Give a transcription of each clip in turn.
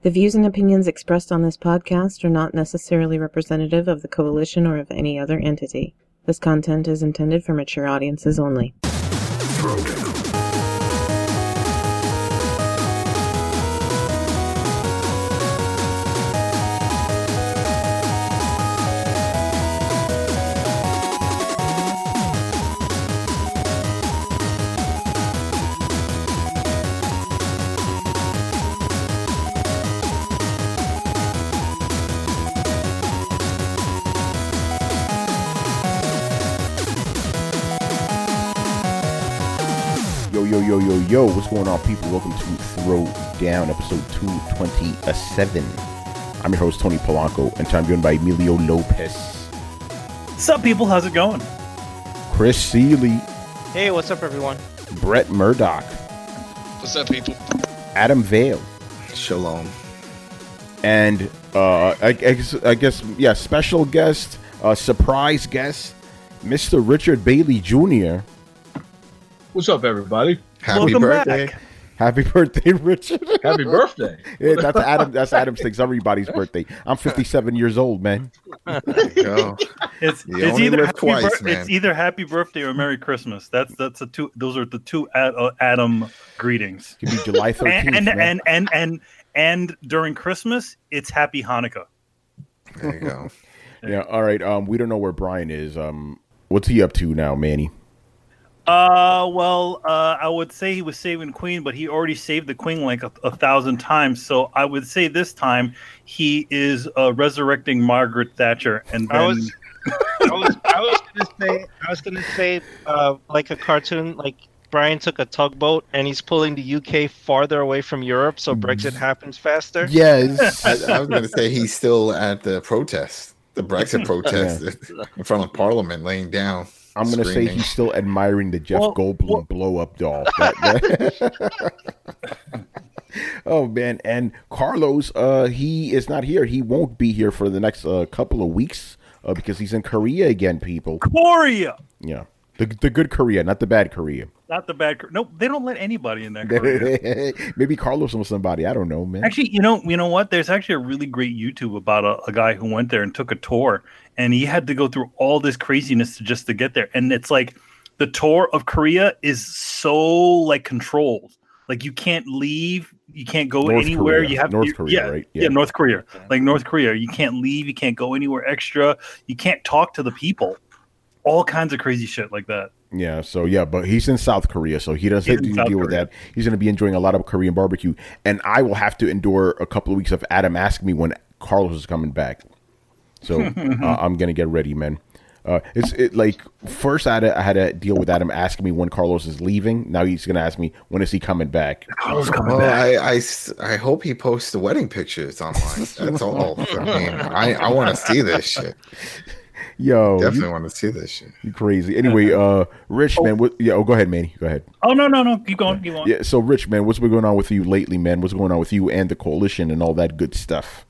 The views and opinions expressed on this podcast are not necessarily representative of the Coalition or of any other entity. This content is intended for mature audiences only. Yo, what's going on, people? Welcome to Throw Down, episode 227. I'm your host, Tony Polanco, and I'm joined by Emilio Lopez. What's up, people? How's it going? Chris Seeley. Hey, what's up, everyone? Brett Murdoch. What's up, people? Adam Vale. Shalom. And, I guess, special guest, surprise guest, Mr. Richard Bailey Jr. What's up, everybody? Happy Welcome birthday. back. Happy birthday, Richard. Happy birthday. Yeah, that's Adam's thing. It's everybody's birthday. I'm 57 years old, man. There you go. It's only either live twice, man. it's either Happy Birthday or Merry Christmas. That's the two. Those are the two Adam greetings. It could be July 13th. And during Christmas, it's Happy Hanukkah. There you go. Yeah. All right. We don't know where Brian is. What's he up to now, Manny? I would say he was saving Queen, but he already saved the Queen like 1,000 times. So I would say this time he is resurrecting Margaret Thatcher. And then... I was gonna say, like a cartoon, like Brian took a tugboat and he's pulling the UK farther away from Europe, so Brexit happens faster. Yes. I was going to say he's still at the protest, the Brexit protest in front of Parliament, laying down. I'm going to say he's still admiring the Jeff Goldblum blow-up doll. Oh, man. And Carlos, he is not here. He won't be here for the next couple of weeks because he's in Korea again, people. Korea! Yeah. The good Korea, not the bad Korea. Not the bad. No, they don't let anybody in that Korea. Maybe Carlos knows somebody. I don't know, man. Actually, you know what? There's actually a really great YouTube about a guy who went there and took a tour, and he had to go through all this craziness just to get there. And it's like the tour of Korea is so like controlled. Like you can't leave, you can't go anywhere. Korea. You have North Korea, right? Yeah, North Korea. Like North Korea, you can't leave, you can't go anywhere extra, you can't talk to the people. All kinds of crazy shit like that. Yeah, so but he's in South Korea, so he doesn't have to deal with that. He's going to be enjoying a lot of Korean barbecue, and I will have to endure a couple of weeks of Adam asking me when Carlos is coming back. So I'm going to get ready, man. First I had to deal with Adam asking me when Carlos is leaving. Now he's going to ask me when is he coming back. Carlos coming back. I hope he posts the wedding pictures online. That's all. I mean, I want to see this shit. Yo, definitely want to see this shit. You crazy. Anyway, Rich, man. Go ahead, Manny. Go ahead. Oh, no. Keep going. Yeah, so Rich, man, what's been going on with you lately, man? What's going on with you and the coalition and all that good stuff?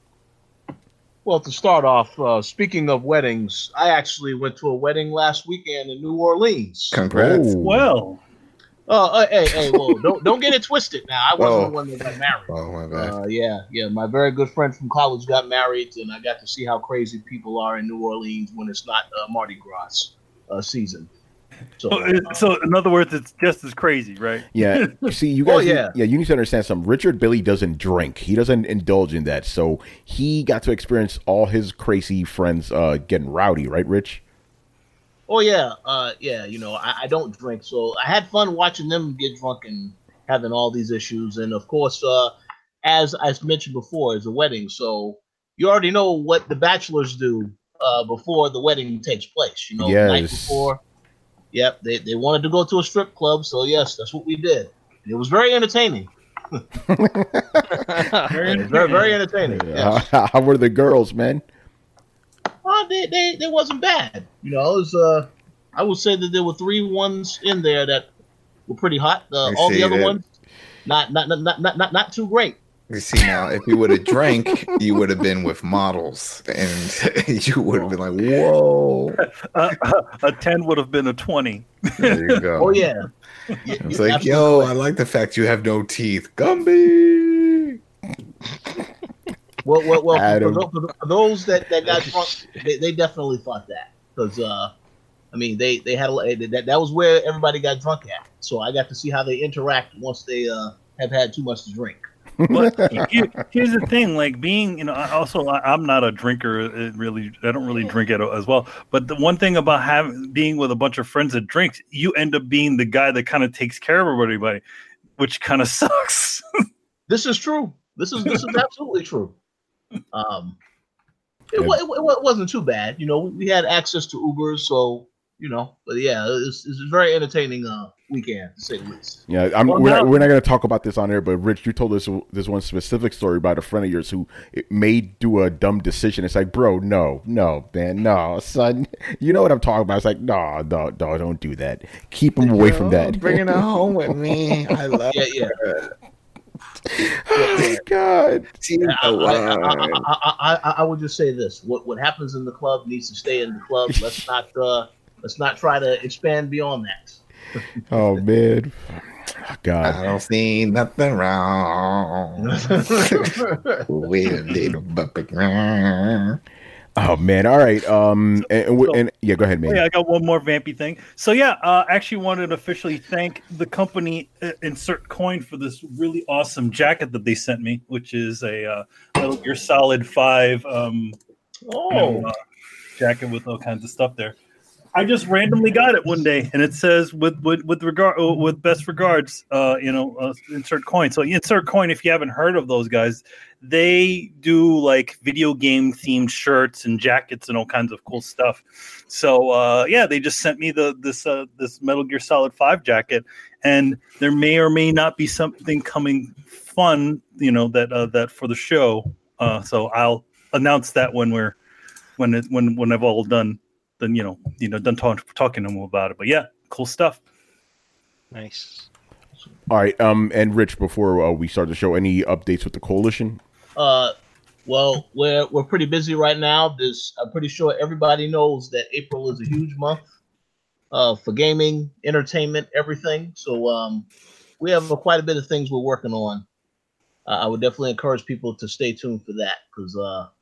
Well, to start off, speaking of weddings, I actually went to a wedding last weekend in New Orleans. Congrats. Oh. Well. Hey, well, don't get it twisted now. I wasn't the one that got married. Oh, my bad. Yeah. My very good friend from college got married, and I got to see how crazy people are in New Orleans when it's not Mardi Gras season. So in other words, it's just as crazy, right? Yeah. See, you guys. You need to understand something. Richard Bailey doesn't drink. He doesn't indulge in that. So he got to experience all his crazy friends getting rowdy, right, Rich? Oh yeah, I don't drink, so I had fun watching them get drunk and having all these issues. And of course, as I mentioned before, it's a wedding, so you already know what the bachelors do before the wedding takes place. The night before. Yep, they wanted to go to a strip club, so yes, that's what we did. It was very entertaining. very entertaining. Yeah. Yes. How were the girls, man? They wasn't bad. It was, I would say that there were 3 ones in there that were pretty hot. All the other ones, not too great. You see, now, if you would have drank, you would have been with models, and you would have been like, whoa. A 10 would have been a 20. There you go. Oh, yeah. It's like, yo, I like the fact you have no teeth. Gumby! Well, for those that got drunk, they definitely thought that because I mean they had that was where everybody got drunk at. So I got to see how they interact once they have had too much to drink. But here's the thing, like being, I'm not a drinker. I don't really drink it as well. But the one thing about being with a bunch of friends that drinks, you end up being the guy that kind of takes care of everybody, which kind of sucks. This is true. This is absolutely true. It wasn't too bad. We had access to Ubers, so But yeah, it's a very entertaining weekend, to say the least. Yeah, we're not going to talk about this on air, but Rich, you told us this one specific story about a friend of yours who may do a dumb decision. It's like, bro, no, man, no, son. You know what I'm talking about? It's like, no, don't do that. Keep him away from that. Bringing it home with me. I love it. Oh God! I would just say this: what happens in the club needs to stay in the club. Let's not try to expand beyond that. Oh man, God! I don't see nothing wrong with a little bucket. Oh man! All right. And yeah, go ahead, man. Yeah, I got one more vampy thing. So yeah, actually wanted to officially thank the company Insert Coin for this really awesome jacket that they sent me, which is a Metal Gear Solid 5 jacket with all kinds of stuff there. I just randomly got it one day, and it says with best regards, Insert Coin. So Insert Coin, if you haven't heard of those guys, they do like video game themed shirts and jackets and all kinds of cool stuff. So they just sent me this Metal Gear Solid 5 jacket, and there may or may not be something coming fun, that for the show. So I'll announce that when I've all done. Then done talking to them about it. But yeah, cool stuff. Nice. All right. And Rich, before we start the show, any updates with the coalition? Well, we're pretty busy right now. I'm pretty sure everybody knows that April is a huge month for gaming, entertainment, everything. So we have quite a bit of things we're working on. I would definitely encourage people to stay tuned for that because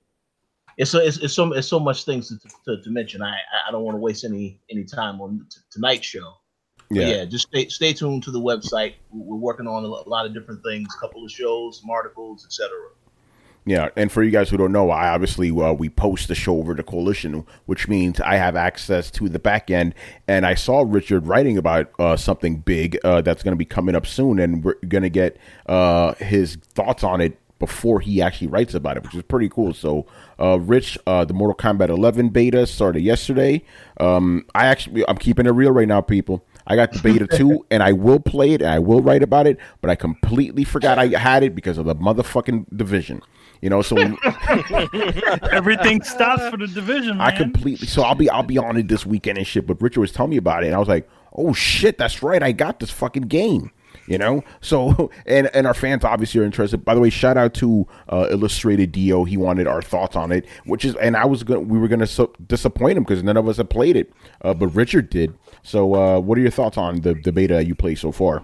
it's so much things to mention. I don't want to waste any time on tonight's show. Yeah, just stay tuned to the website. We're working on a lot of different things, a couple of shows, some articles, etc. Yeah, and for you guys who don't know, I obviously we post the show over to Coalition, which means I have access to the back end. And I saw Richard writing about something big that's going to be coming up soon, and we're going to get his thoughts on it before he actually writes about it, which is pretty cool. So, Rich, the Mortal Kombat 11 beta started yesterday. I'm keeping it real right now, people. I got the beta too, and I will play it, and I will write about it, but I completely forgot I had it because of the motherfucking Division. So everything stops for the Division, man. So I'll be on it this weekend and shit, but Richard was telling me about it, and I was like, oh shit, that's right, I got this fucking game. So and our fans obviously are interested. By the way, shout out to Illustrated Dio. He wanted our thoughts on it, we were gonna disappoint him because none of us have played it, but Richard did. So what are your thoughts on the beta you played so far?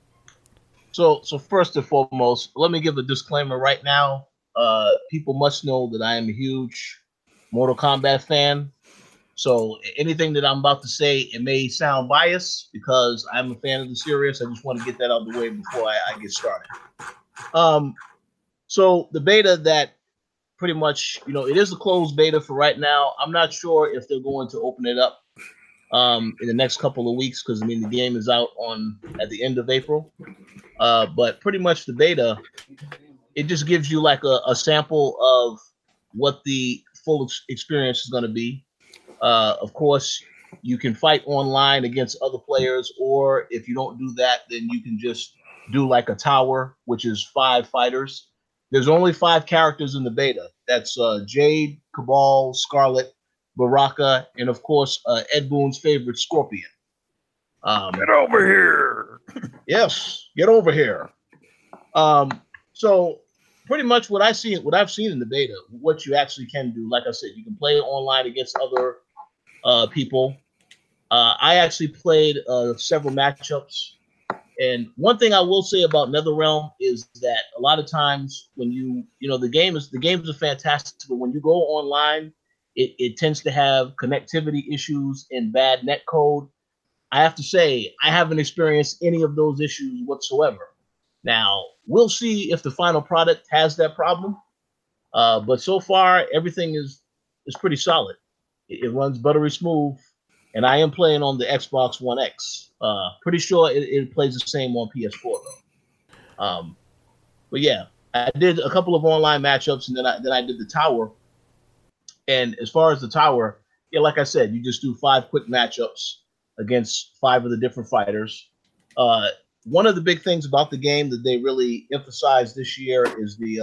So first and foremost, let me give a disclaimer right now. People must know that I am a huge Mortal Kombat fan. So anything that I'm about to say, it may sound biased because I'm a fan of the series. I just want to get that out of the way before I get started. So the beta that pretty much, it is a closed beta for right now. I'm not sure if they're going to open it up in the next couple of weeks because, the game is out at the end of April. But pretty much the beta, it just gives you like a sample of what the full experience is going to be. Of course, you can fight online against other players, or if you don't do that, then you can just do like a tower, which is 5 fighters. There's only 5 characters in the beta. That's Jade, Cabal, Scarlet, Baraka, and of course, Ed Boon's favorite, Scorpion. Get over here! Yes, get over here. So pretty much what I've seen in the beta, what you actually can do, like I said, you can play online against other people. I actually played several matchups, And one thing I will say about NetherRealm is that a lot of times when the games are fantastic, but when you go online, it tends to have connectivity issues and bad net code. I have to say, I haven't experienced any of those issues whatsoever. Now, we'll see if the final product has that problem. But so far, everything is pretty solid. It runs buttery smooth, and I am playing on the Xbox One X. Pretty sure it plays the same on PS4 though. But yeah, I did a couple of online matchups, and then I did the tower. And as far as the tower, yeah, like I said, you just do 5 quick matchups against 5 of the different fighters. One of the big things about the game that they really emphasized this year is they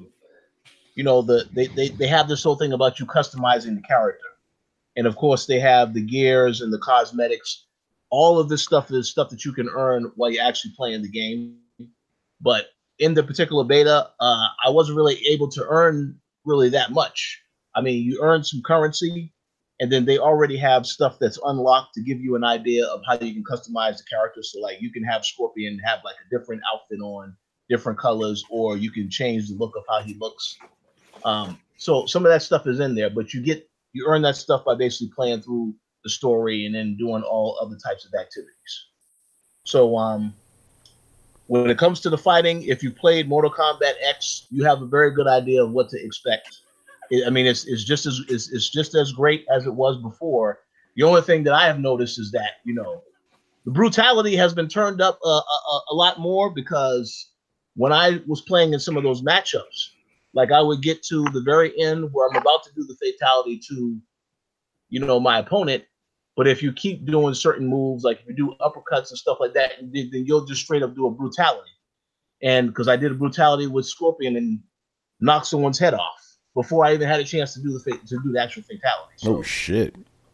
have this whole thing about you customizing the character. And of course, they have the gears and the cosmetics. All of this stuff is stuff that you can earn while you're actually playing the game. But in the particular beta, I wasn't really able to earn really that much. I mean, you earn some currency, and then they already have stuff that's unlocked to give you an idea of how you can customize the character. So, like, you can have Scorpion have like a different outfit on, different colors, or you can change the look of how he looks. So some of that stuff is in there, but you earn that stuff by basically playing through the story and then doing all other types of activities. So when it comes to the fighting, if you played Mortal Kombat X, you have a very good idea of what to expect. It's just as great as it was before. The only thing that I have noticed is that the brutality has been turned up a lot more, because when I was playing in some of those matchups, like I would get to the very end where I'm about to do the fatality to, my opponent. But if you keep doing certain moves, like if you do uppercuts and stuff like that, then you'll just straight up do a brutality. And because I did a brutality with Scorpion and knocked someone's head off before I even had a chance to do the actual fatality. So, oh shit!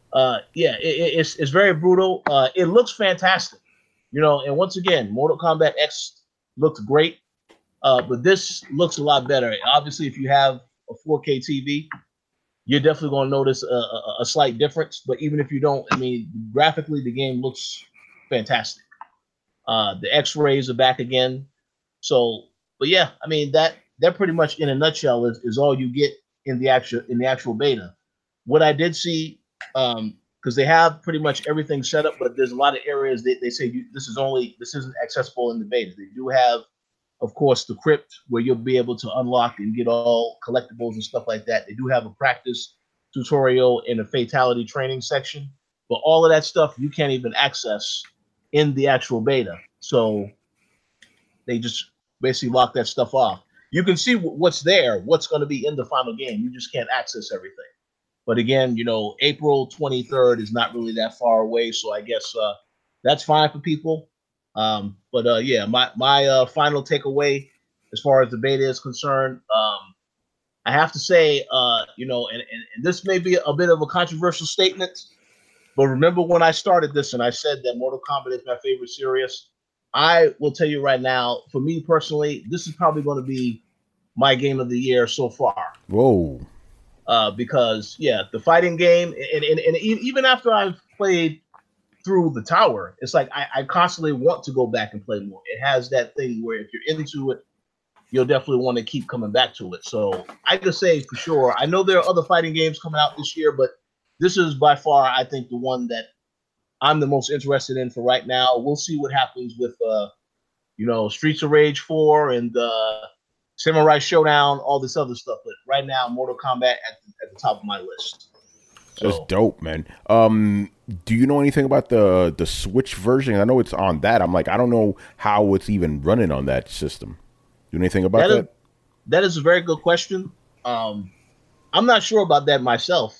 It's very brutal. It looks fantastic, And once again, Mortal Kombat X looked great. But this looks a lot better. Obviously, if you have a 4K TV, you're definitely going to notice a slight difference. But even if you don't, graphically, the game looks fantastic. The X-rays are back again. So, but yeah, that pretty much in a nutshell is all you get in the actual beta. What I did see, because they have pretty much everything set up, but there's a lot of areas they say this isn't accessible in the beta. They do have, of course, the crypt where you'll be able to unlock and get all collectibles and stuff like that. They do have a practice tutorial and a fatality training section, but all of that stuff you can't even access in the actual beta. So they just basically lock that stuff off. You can see what's there, what's going to be in the final game. You just can't access everything. But again, April 23rd is not really that far away, so I guess that's fine for people. My final takeaway as far as the beta is concerned, I have to say, and this may be a bit of a controversial statement, but remember when I started this and I said that Mortal Kombat is my favorite series, I will tell you right now, for me personally, this is probably going to be my game of the year so far. Whoa. Because the fighting game, and even after I've played through the tower, it's like I constantly want to go back and play more. It has that thing where if you're into it, you'll definitely want to keep coming back to it. So I can say for sure, I know there are other fighting games coming out this year, but this is by far, I think, the one that I'm the most interested in for right now. We'll see what happens with Streets of Rage 4 and Samurai Showdown, all this other stuff. But right now, Mortal Kombat at the top of my list. So, that's dope, man. Do you know anything about the Switch version? I know it's on that. I'm like, I don't know how it's even running on that system. Do you know anything about that? That is a very good question. I'm not sure about that myself.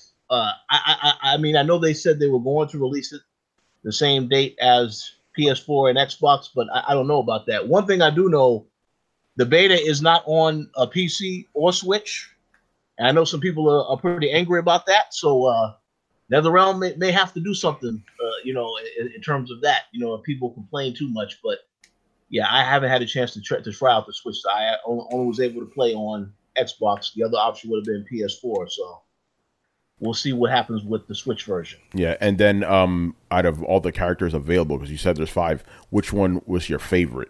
I know they said they were going to release it the same date as PS4 and Xbox, but I don't know about that. One thing I do know, the beta is not on a PC or Switch. And I know some people are pretty angry about that. So NetherRealm may have to do something, in terms of that. If people complain too much. But yeah, I haven't had a chance to try out the Switch. I only was able to play on Xbox. The other option would have been PS4. So we'll see what happens with the Switch version. Yeah, and then out of all the characters available, because you said there's 5, which one was your favorite?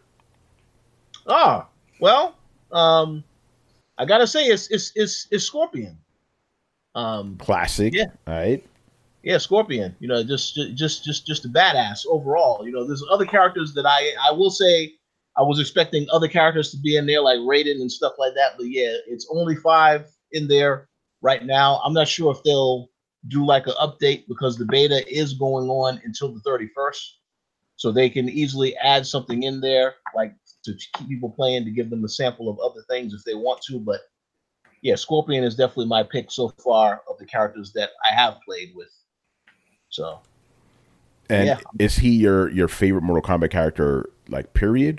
Well, I gotta say it's Scorpion. Classic. Yeah. All right. Yeah, Scorpion. You know, just a badass overall. You know, there's other characters that I will say I was expecting other characters to be in there like Raiden and stuff like that, but yeah, it's only 5 in there right now. I'm not sure if they'll do like an update because the beta is going on until the 31st, so they can easily add something in there like to keep people playing, to give them a sample of other things if they want to. But yeah, Scorpion is definitely my pick so far of the characters that I have played with. So, and yeah. Is he your favorite Mortal Kombat character, like, period?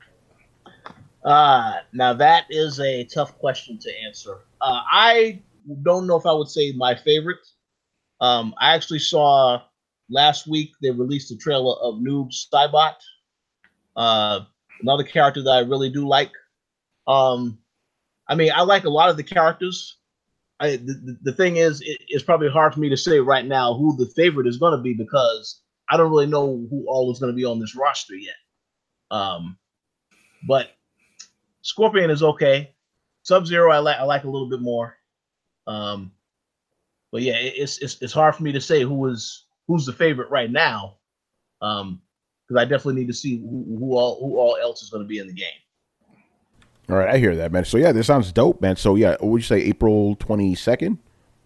Now that is a tough question to answer. I don't know if I would say my favorite. I actually saw last week they released a trailer of Noob Saibot, another character that I really do like. I mean, I like a lot of the characters. The thing is, it's probably hard for me to say right now who the favorite is going to be because I don't really know who all is going to be on this roster yet. But Scorpion is okay. Sub-Zero I like a little bit more. But yeah, it's hard for me to say who's the favorite right now. Because I definitely need to see who all else is going to be in the game. All right, I hear that, man. So yeah, this sounds dope, man. So yeah, what would you say, April 22nd?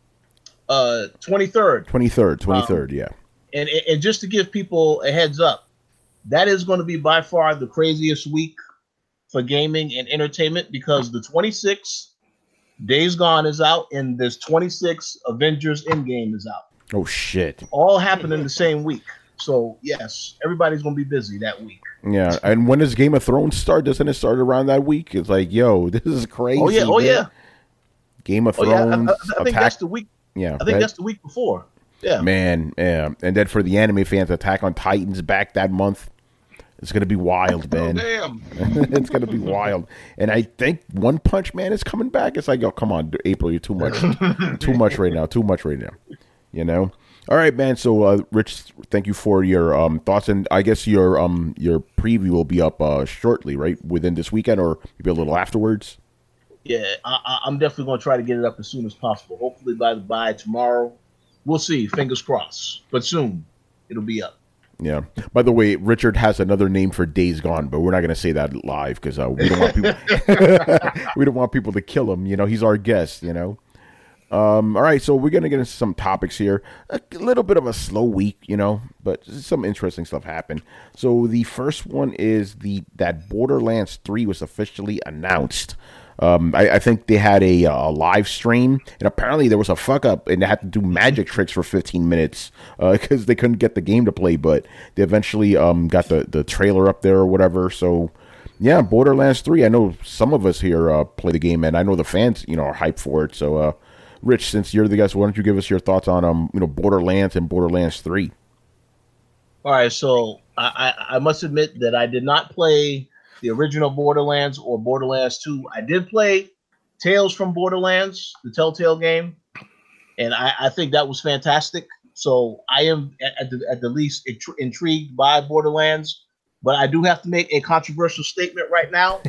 23rd. 23rd, yeah. And just to give people a heads up, that is going to be by far the craziest week for gaming and entertainment because the 26th, Days Gone is out, and this 26th, Avengers Endgame is out. Oh, shit. All happen in the same week. So, yes, everybody's going to be busy that week. Yeah, and when does Game of Thrones start? Doesn't it start around that week? It's like, yo, this is crazy. Oh, yeah. Game of Thrones. Yeah. I think that's the week. Yeah. I think that's the week before. Yeah. Man, yeah. And then for the anime fans, Attack on Titan's back that month. It's going to be wild, man. Oh, damn. It's going to be wild. And I think One Punch Man is coming back. It's like, yo, come on, April, you're too much. Too much right now. You know? All right, man. So, Rich, thank you for your thoughts. And I guess your preview will be up shortly, right? Within this weekend or maybe a little afterwards? Yeah, I'm definitely going to try to get it up as soon as possible. Hopefully by tomorrow. We'll see. Fingers crossed. But soon, it'll be up. Yeah. By the way, Richard has another name for Days Gone, but we're not going to say that live because we don't want people. We don't want people to kill him. You know, he's our guest. You know. All right, so we're going to get into some topics here. A little bit of a slow week, you know, but some interesting stuff happened. So the first one is that Borderlands 3 was officially announced. I think they had a live stream, and apparently there was a fuck up, and they had to do magic tricks for 15 minutes because they couldn't get the game to play. But they eventually got the trailer up there or whatever. So yeah, Borderlands 3. I know some of us here play the game, and I know the fans, you know, are hyped for it. So, Rich, since you're the guest, why don't you give us your thoughts on Borderlands and Borderlands 3? All right, so I must admit that I did not play the original Borderlands or Borderlands 2. I did play Tales from Borderlands, the Telltale game, and I think that was fantastic. So I am at the least intrigued by Borderlands, but I do have to make a controversial statement right now.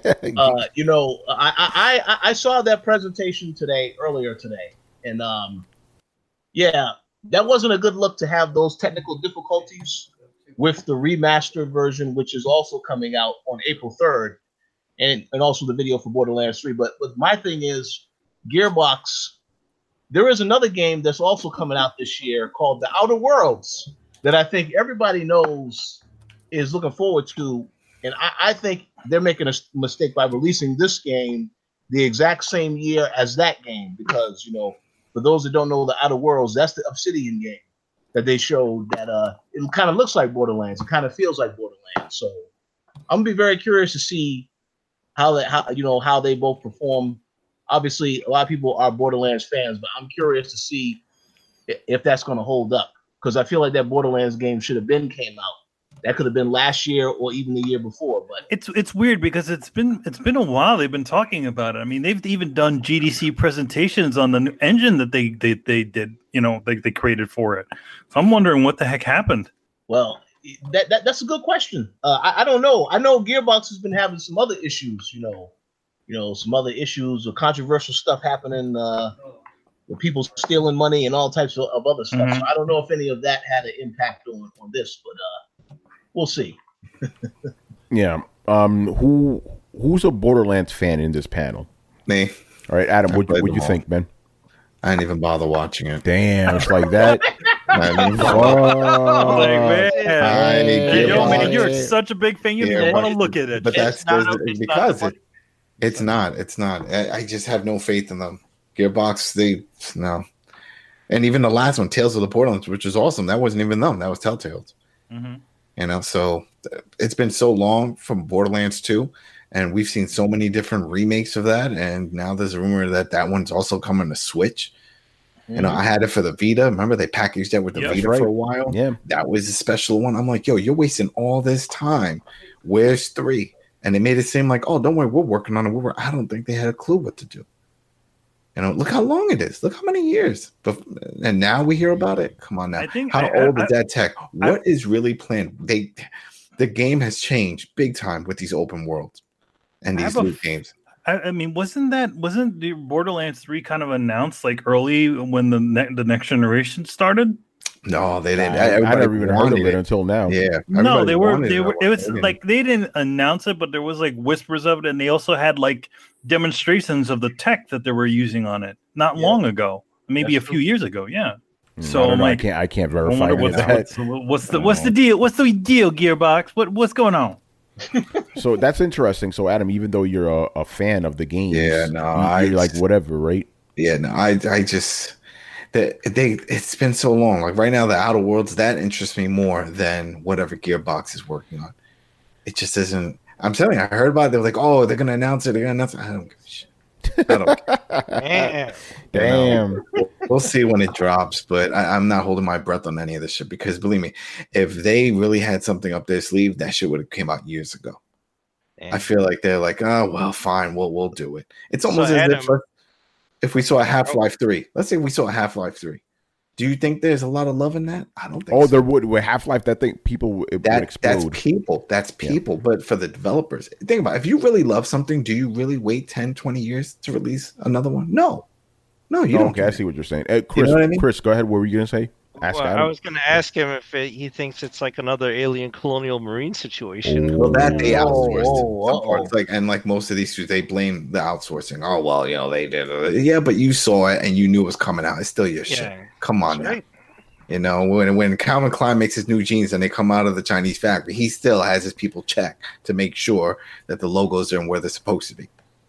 I saw that presentation earlier today, and yeah, that wasn't a good look to have those technical difficulties with the remastered version, which is also coming out on April 3rd, and also the video for Borderlands 3. But my thing is, Gearbox, there is another game that's also coming out this year called The Outer Worlds that I think everybody knows is looking forward to. And I think they're making a mistake by releasing this game the exact same year as that game, because, for those that don't know The Outer Worlds, that's the Obsidian game that they showed that it kind of looks like Borderlands. It kind of feels like Borderlands. So I'm gonna be very curious to see how they both perform. Obviously, a lot of people are Borderlands fans, but I'm curious to see if that's going to hold up, because I feel like that Borderlands game should have came out That could have been last year or even the year before. But it's weird because it's been a while they've been talking about it. I mean, they've even done GDC presentations on the new engine that they did, they created for it. So I'm wondering what the heck happened. Well, that's a good question. I don't know. I know Gearbox has been having some other issues, some other issues or controversial stuff happening with people stealing money and all types of other stuff. Mm-hmm. So I don't know if any of that had an impact on this, but we'll see. Yeah. Who's a Borderlands fan in this panel? Me. All right, Adam, what you think, man? I didn't even bother watching it. Damn, it's like that. Man, you're such a big fan. You don't want to look at it. But that's because it's not. I just have no faith in them. Gearbox, no. And even the last one, Tales of the Borderlands, which is awesome. That wasn't even them. That was Telltale's. Mm-hmm. So it's been so long from Borderlands 2, and we've seen so many different remakes of that. And now there's a rumor that one's also coming to Switch. Mm-hmm. I had it for the Vita. Remember they packaged that with the Vita for a while? Yeah. That was a special one. I'm like, yo, you're wasting all this time. Where's 3? And they made it seem like, oh, don't worry, we're working on it. I don't think they had a clue what to do. Look how long it is. Look how many years. And now we hear about it. Come on now. How old is that tech? What is really planned? The game has changed big time with these open worlds and these new games. I mean, wasn't the Borderlands 3 kind of announced like early when the next generation started? No, they didn't. I never even heard of it until now. Yeah. No, they were. It was like they didn't announce it, but there was like whispers of it, and they also had like demonstrations of the tech that they were using on it not long ago, maybe a few years ago. Yeah. So I can't verify that. What's the deal? What's the deal, Gearbox? What's going on? So that's interesting. So Adam, even though you're a fan of the game, you're like whatever, right? Yeah, no, I just it's been so long. Like right now, the Outer Worlds that interests me more than whatever Gearbox is working on. It just isn't. I'm telling you, I heard about it. They're like, oh, they're gonna announce it. I don't give a shit. I don't care. Damn. We'll see when it drops, but I'm not holding my breath on any of this shit because believe me, if they really had something up their sleeve, that shit would have came out years ago. Damn. I feel like they're like, oh well, fine, we'll do it. It's almost as if we saw a Half-Life 3. Let's say we saw a Half-Life 3. Do you think there's a lot of love in that? I don't think so. There would. With Half-Life, that thing, people would explode. That's people. Yeah. But for the developers, think about it. If you really love something, do you really wait 10, 20 years to release another one? No, you don't. Okay, I see what you're saying. Chris, you know what I mean? Chris, go ahead. What were you going to say? I was going to ask him if he thinks it's like another Alien Colonial Marine situation. Well, that they outsourced. Like most of these, they blame the outsourcing. Oh well, they did. Yeah, but you saw it and you knew it was coming out. It's still your shit. Come on now. Right. When Calvin Klein makes his new jeans and they come out of the Chinese factory, he still has his people check to make sure that the logos are where they're supposed to be.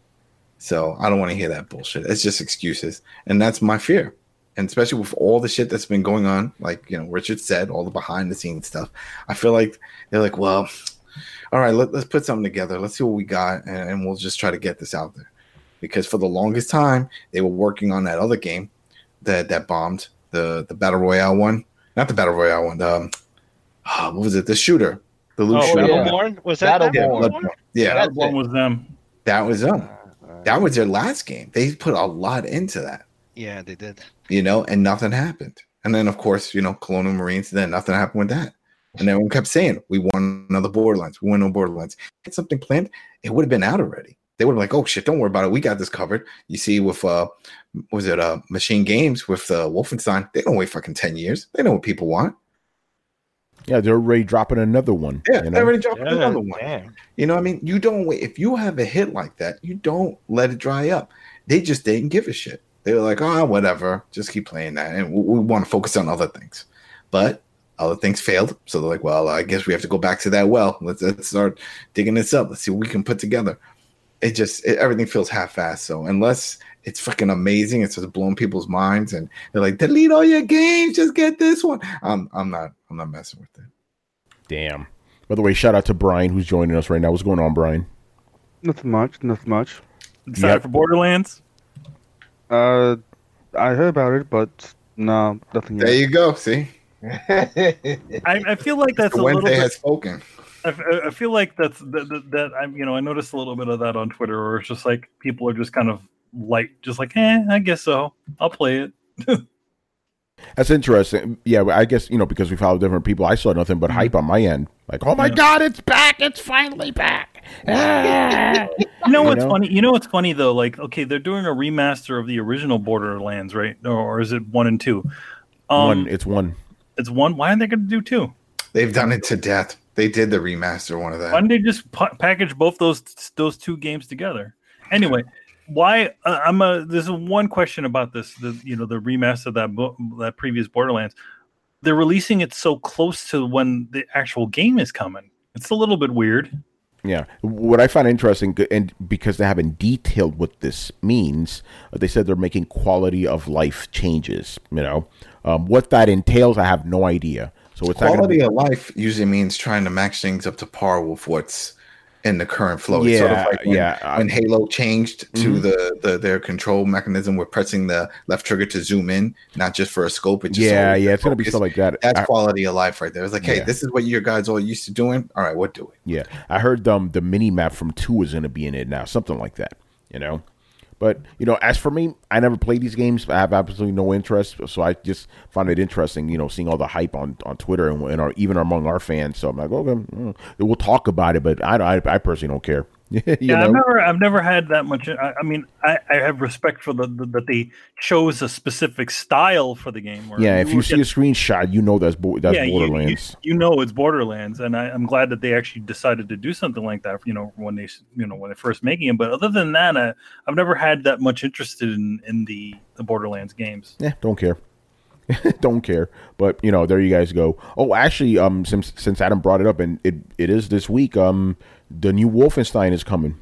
So I don't want to hear that bullshit. It's just excuses, and that's my fear. And especially with all the shit that's been going on, like, Richard said, all the behind the scenes stuff, I feel like they're like, well, all right, let's put something together. Let's see what we got. And we'll just try to get this out there. Because for the longest time, they were working on that other game that bombed, the Battle Royale one. Not the Battle Royale one. What was it? The shooter. The loot shooter. Battleborn? Was that Battleborn? Yeah. Battleborn was them. That was them. That was their last game. They put a lot into that. Yeah, they did. And nothing happened. And then, of course, Colonial Marines, then nothing happened with that. And everyone kept saying, we want another Borderlands. We want no Borderlands. Had something planned, it would have been out already. They would have been like, oh, shit, don't worry about it. We got this covered. You see with, Machine Games with Wolfenstein, they don't wait fucking 10 years. They know what people want. Yeah, they're already dropping another one. Yeah, they're already dropping another one. Damn. You know what I mean? You don't wait. If you have a hit like that, you don't let it dry up. They just didn't give a shit. They were like, oh, whatever. Just keep playing that. And we want to focus on other things. But other things failed. So they're like, well, I guess we have to go back to that well. Let's start digging this up. Let's see what we can put together. Everything feels half-assed. So unless it's fucking amazing, it's just blowing people's minds. And they're like, delete all your games. Just get this one. I'm not messing with it. Damn. By the way, shout out to Brian, who's joining us right now. What's going on, Brian? Nothing much. Excited for Borderlands? I heard about it, but no, nothing yet. There you go. See? I feel like that's Mr. Wednesday has spoken. I feel like that I noticed a little bit of that on Twitter, where it's just like people are just kind of I guess so. I'll play it. That's interesting. Yeah, I guess, because we follow different people, I saw nothing but hype on my end. Like, oh my God, it's back! It's finally back! You know what's funny? You know what's funny though? Like, okay, they're doing a remaster of the original Borderlands, right? Or is it 1 and 2? It's 1. It's 1. Why aren't they going to do 2? They've done it to death. They did the remaster one of that. Why didn't they just package both those 2 games together? Anyway, why? There's one question about this. The remaster of that previous Borderlands. They're releasing it so close to when the actual game is coming. It's a little bit weird. Yeah. What I find interesting, and because they haven't detailed what this means, they said they're making quality of life changes. What that entails, I have no idea. So it's quality of life usually means trying to match things up to par with what's in the current flow. It's sort of like when Halo changed to their control mechanism with pressing the left trigger to zoom in, not just for a scope. It's going to be stuff like that. That's quality of life right there. It's like, hey, this is what you guys all used to doing. All right, we'll do it. Yeah, I heard the mini map from 2 is going to be in it now, something like that. But, as for me, I never played these games. I have absolutely no interest. So I just find it interesting, seeing all the hype on Twitter and even among our fans. So I'm like, okay, we'll talk about it, but I personally don't care. I've never had that much. I mean, I have respect for that they chose a specific style for the game. If you see a screenshot, that's Borderlands. It's Borderlands, and I'm glad that they actually decided to do something like that. When they're first making it. But other than that, I've never had that much interest in the Borderlands games. Yeah, don't care. Don't care. But there you guys go. Oh, actually, since Adam brought it up, and it is this week. The new Wolfenstein is coming.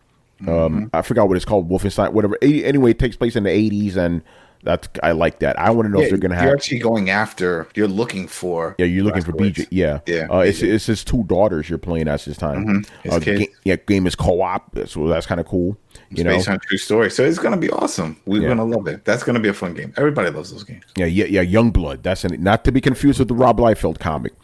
I forgot what it's called, Wolfenstein, whatever. Anyway, it takes place in the 80s, and I like that. I want to know if they're going to have. You're actually going after. You're looking for. Yeah, you're looking for BJ. Yeah. It's his 2 daughters you're playing at this time. Game is co-op, so that's kind of cool. It's based on a true story, so it's going to be awesome. We're going to love it. That's going to be a fun game. Everybody loves those games. Yeah. Youngblood. That's not to be confused with the Rob Liefeld comic.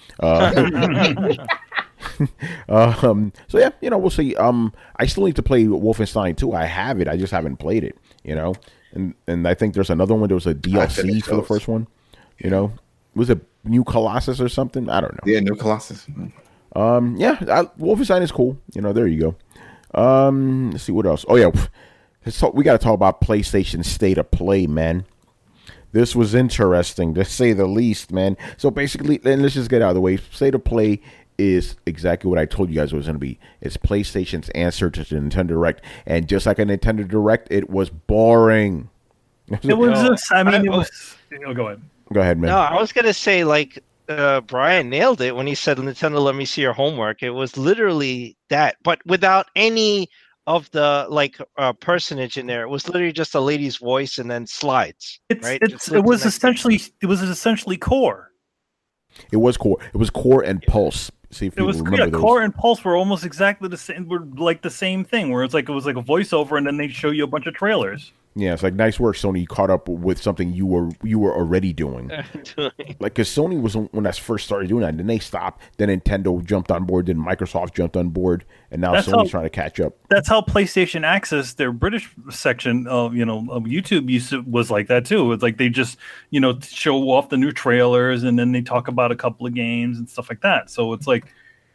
So yeah, we'll see. I still need to play Wolfenstein 2. I have it. I just haven't played it. And I think there's another one. There was a DLC for the first one. Was it New Colossus or something? I don't know. Yeah, New Colossus. Wolfenstein is cool. There you go. Let's see what else. Oh yeah, we got to talk about PlayStation State of Play, man. This was interesting to say the least, man. So basically, and let's just get out of the way. State of Play is exactly what I told you guys it was going to be. It's PlayStation's answer to the Nintendo Direct, and just like a Nintendo Direct, it was boring. It was just. I mean, it was. Go ahead. Go ahead, man. No, I was going to say Brian nailed it when he said, "Nintendo, let me see your homework." It was literally that, but without any of the personage in there. It was literally just a lady's voice and then slides. It was essentially Core. It was Core. It was Core and Pulse. See if you remember those. Core and Pulse were almost exactly the same. Were like the same thing, where it was like a voiceover, and then they show you a bunch of trailers. Yeah, it's like, nice work, Sony. You caught up with something you were already doing. Because Sony was when I first started doing that, and then they stopped. Then Nintendo jumped on board. Then Microsoft jumped on board, and now Sony's trying to catch up. That's how PlayStation Access, their British section of YouTube, was like that too. It's like they just show off the new trailers, and then they talk about a couple of games and stuff like that. So it's like,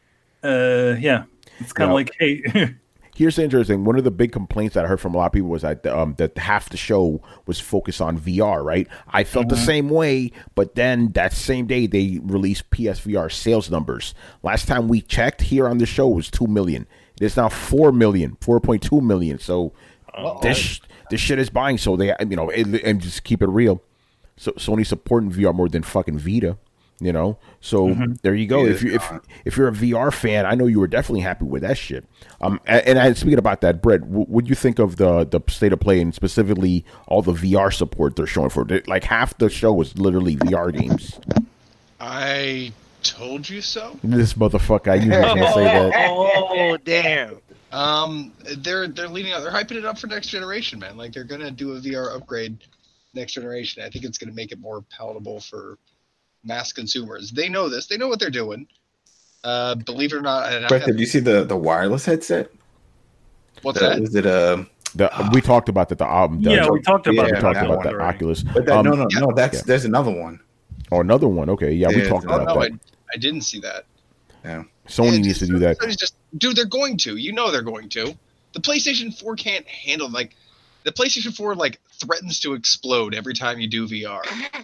it's kind of like, hey. Here's the interesting. One of the big complaints that I heard from a lot of people was that that half the show was focused on VR, right? I felt the same way, but then that same day they released PSVR sales numbers. Last time we checked here on the show was 2 million. It is now 4 million, 4.2 million. So this shit is buying. So they, and just keep it real. So Sony supporting VR more than fucking Vita. So there you go. If you're a VR fan, I know you were definitely happy with that shit. And speaking about that, Brett, what do you think of the State of Play and specifically all the VR support they're showing for? Like half the show was literally VR games. I told you so. This motherfucker, I usually can't say that. Oh damn. They're leading out. They're hyping it up for next generation, man. Like they're gonna do a VR upgrade next generation. I think it's gonna make it more palatable for mass consumers. They know this. They know what they're doing. Believe it or not. But did you see the wireless headset? What's that? Is it we talked about that. The album. We talked about the Oculus. But no. There's another one. Oh, another one. Okay, yeah, we talked about that. I didn't see that. Yeah, Sony needs to do that. Dude, they're going to. You know they're going to. The PlayStation 4 can't handle the PlayStation 4 threatens to explode every time you do VR.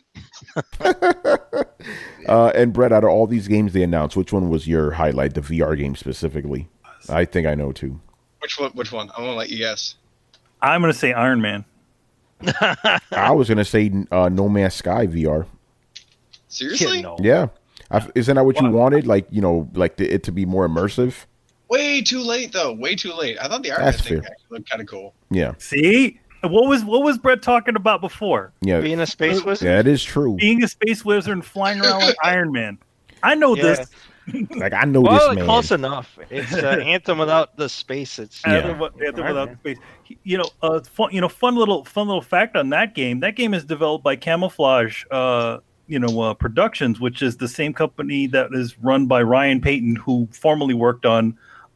And Brett, out of all these games they announced, which one was your highlight? The VR game specifically. I think I know too. Which one? I want to let you guess. I'm going to say Iron Man. I was going to say No Man's Sky VR. Seriously? No. Yeah. Isn't that what you wanted? It to be more immersive? Way too late, though. Way too late. I thought the Iron Man thing actually looked kind of cool. Yeah. See? What was Brett talking about before? Yeah. Being a space wizard? Yeah, it is true. Being a space wizard and flying around like Iron Man. I know this. I know this, man. Close enough. It's Anthem without the space. It's Anthem without the space. Fun little fact on that game. That game is developed by Camouflage Productions, which is the same company that is run by Ryan Payton, who formerly worked on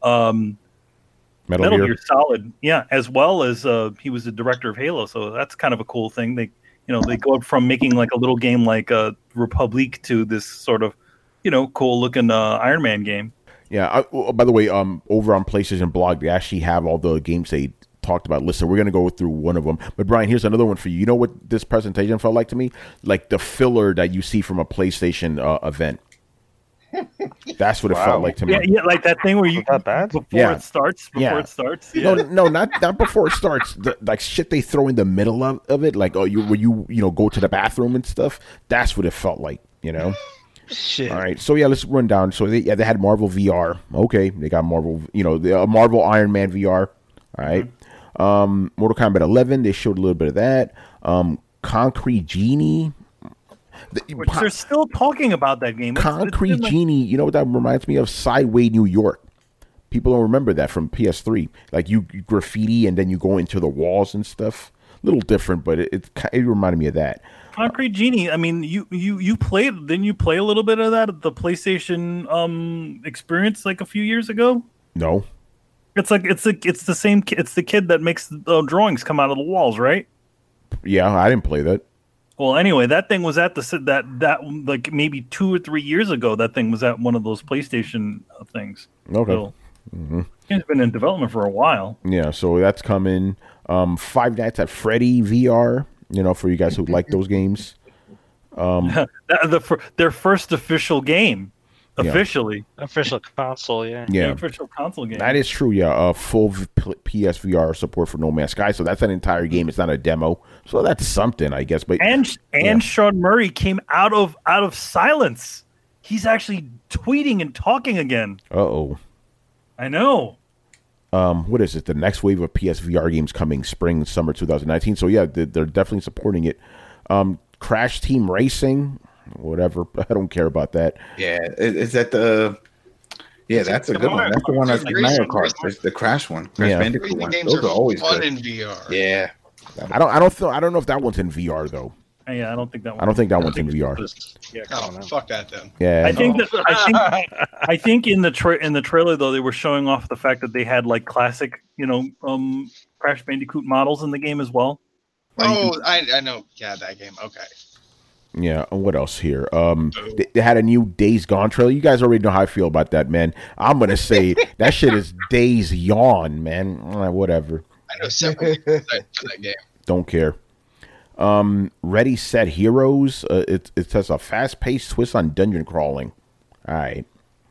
Metal Gear Solid, as well as he was the director of Halo. So that's kind of a cool thing. They go from making a little game like Republic to this sort of cool looking Iron Man game. Yeah. By the way, over on PlayStation Blog, they actually have all the games they talked about. Listen, we're going to go through one of them. But Brian, here's another one for you. You know what this presentation felt like to me? Like the filler that you see from a PlayStation event. That's what it felt like to me. Yeah, like that thing where it starts. No, not before it starts. Like shit they throw in the middle of it, like you go to the bathroom and stuff. That's what it felt like, Shit. All right, so let's run down. So they had Marvel VR. Okay, they got Marvel, the Marvel Iron Man VR. All right, Mortal Kombat 11. They showed a little bit of that. Concrete Genie. Which they're still talking about that game. Concrete Genie, you know what that reminds me of? Sideway New York. People don't remember that from PS3. Like you graffiti and then you go into the walls and stuff. A little different, but it reminded me of that. Concrete Genie. I mean, you played? Didn't you play a little bit of that at the PlayStation experience like a few years ago? No. It's the same. It's the kid that makes the drawings come out of the walls, right? Yeah, I didn't play that. Well, anyway, that thing was at that like maybe 2 or 3 years ago. That thing was at one of those PlayStation things. Okay. So, it's been in development for a while. Yeah, so that's coming. Five Nights at Freddy VR. For you guys who like those games. Their first official game. Officially. Official console, yeah. Official console game. That is true, yeah. Full PSVR support for No Man's Sky, so that's an entire game. It's not a demo. So that's something, I guess. But Sean Murray came out of silence. He's actually tweeting and talking again. Uh-oh. I know. What is it? The next wave of PSVR games coming spring, summer 2019. So yeah, they're definitely supporting it. Crash Team Racing. Whatever, I don't care about that. Yeah, is that the? Yeah, that's a good one. That's the one that's like Mario Kart. It's the Crash one. Crash Bandicoot one. Those are always fun in VR. Yeah, I don't know if that one's in VR though. Yeah, I don't think that one. I don't think that one's in VR. Fuck that then. Yeah, I think in the trailer though they were showing off the fact that they had like classic Crash Bandicoot models in the game as well. I know. Yeah, that game. Okay. Yeah, what else here? They had a new Days Gone trailer. You guys already know how I feel about that, man. I'm gonna say that shit is Days Yawn, man. Whatever. I know several people for that game. Don't care. Ready Set Heroes. It has a fast-paced twist on dungeon crawling. All right.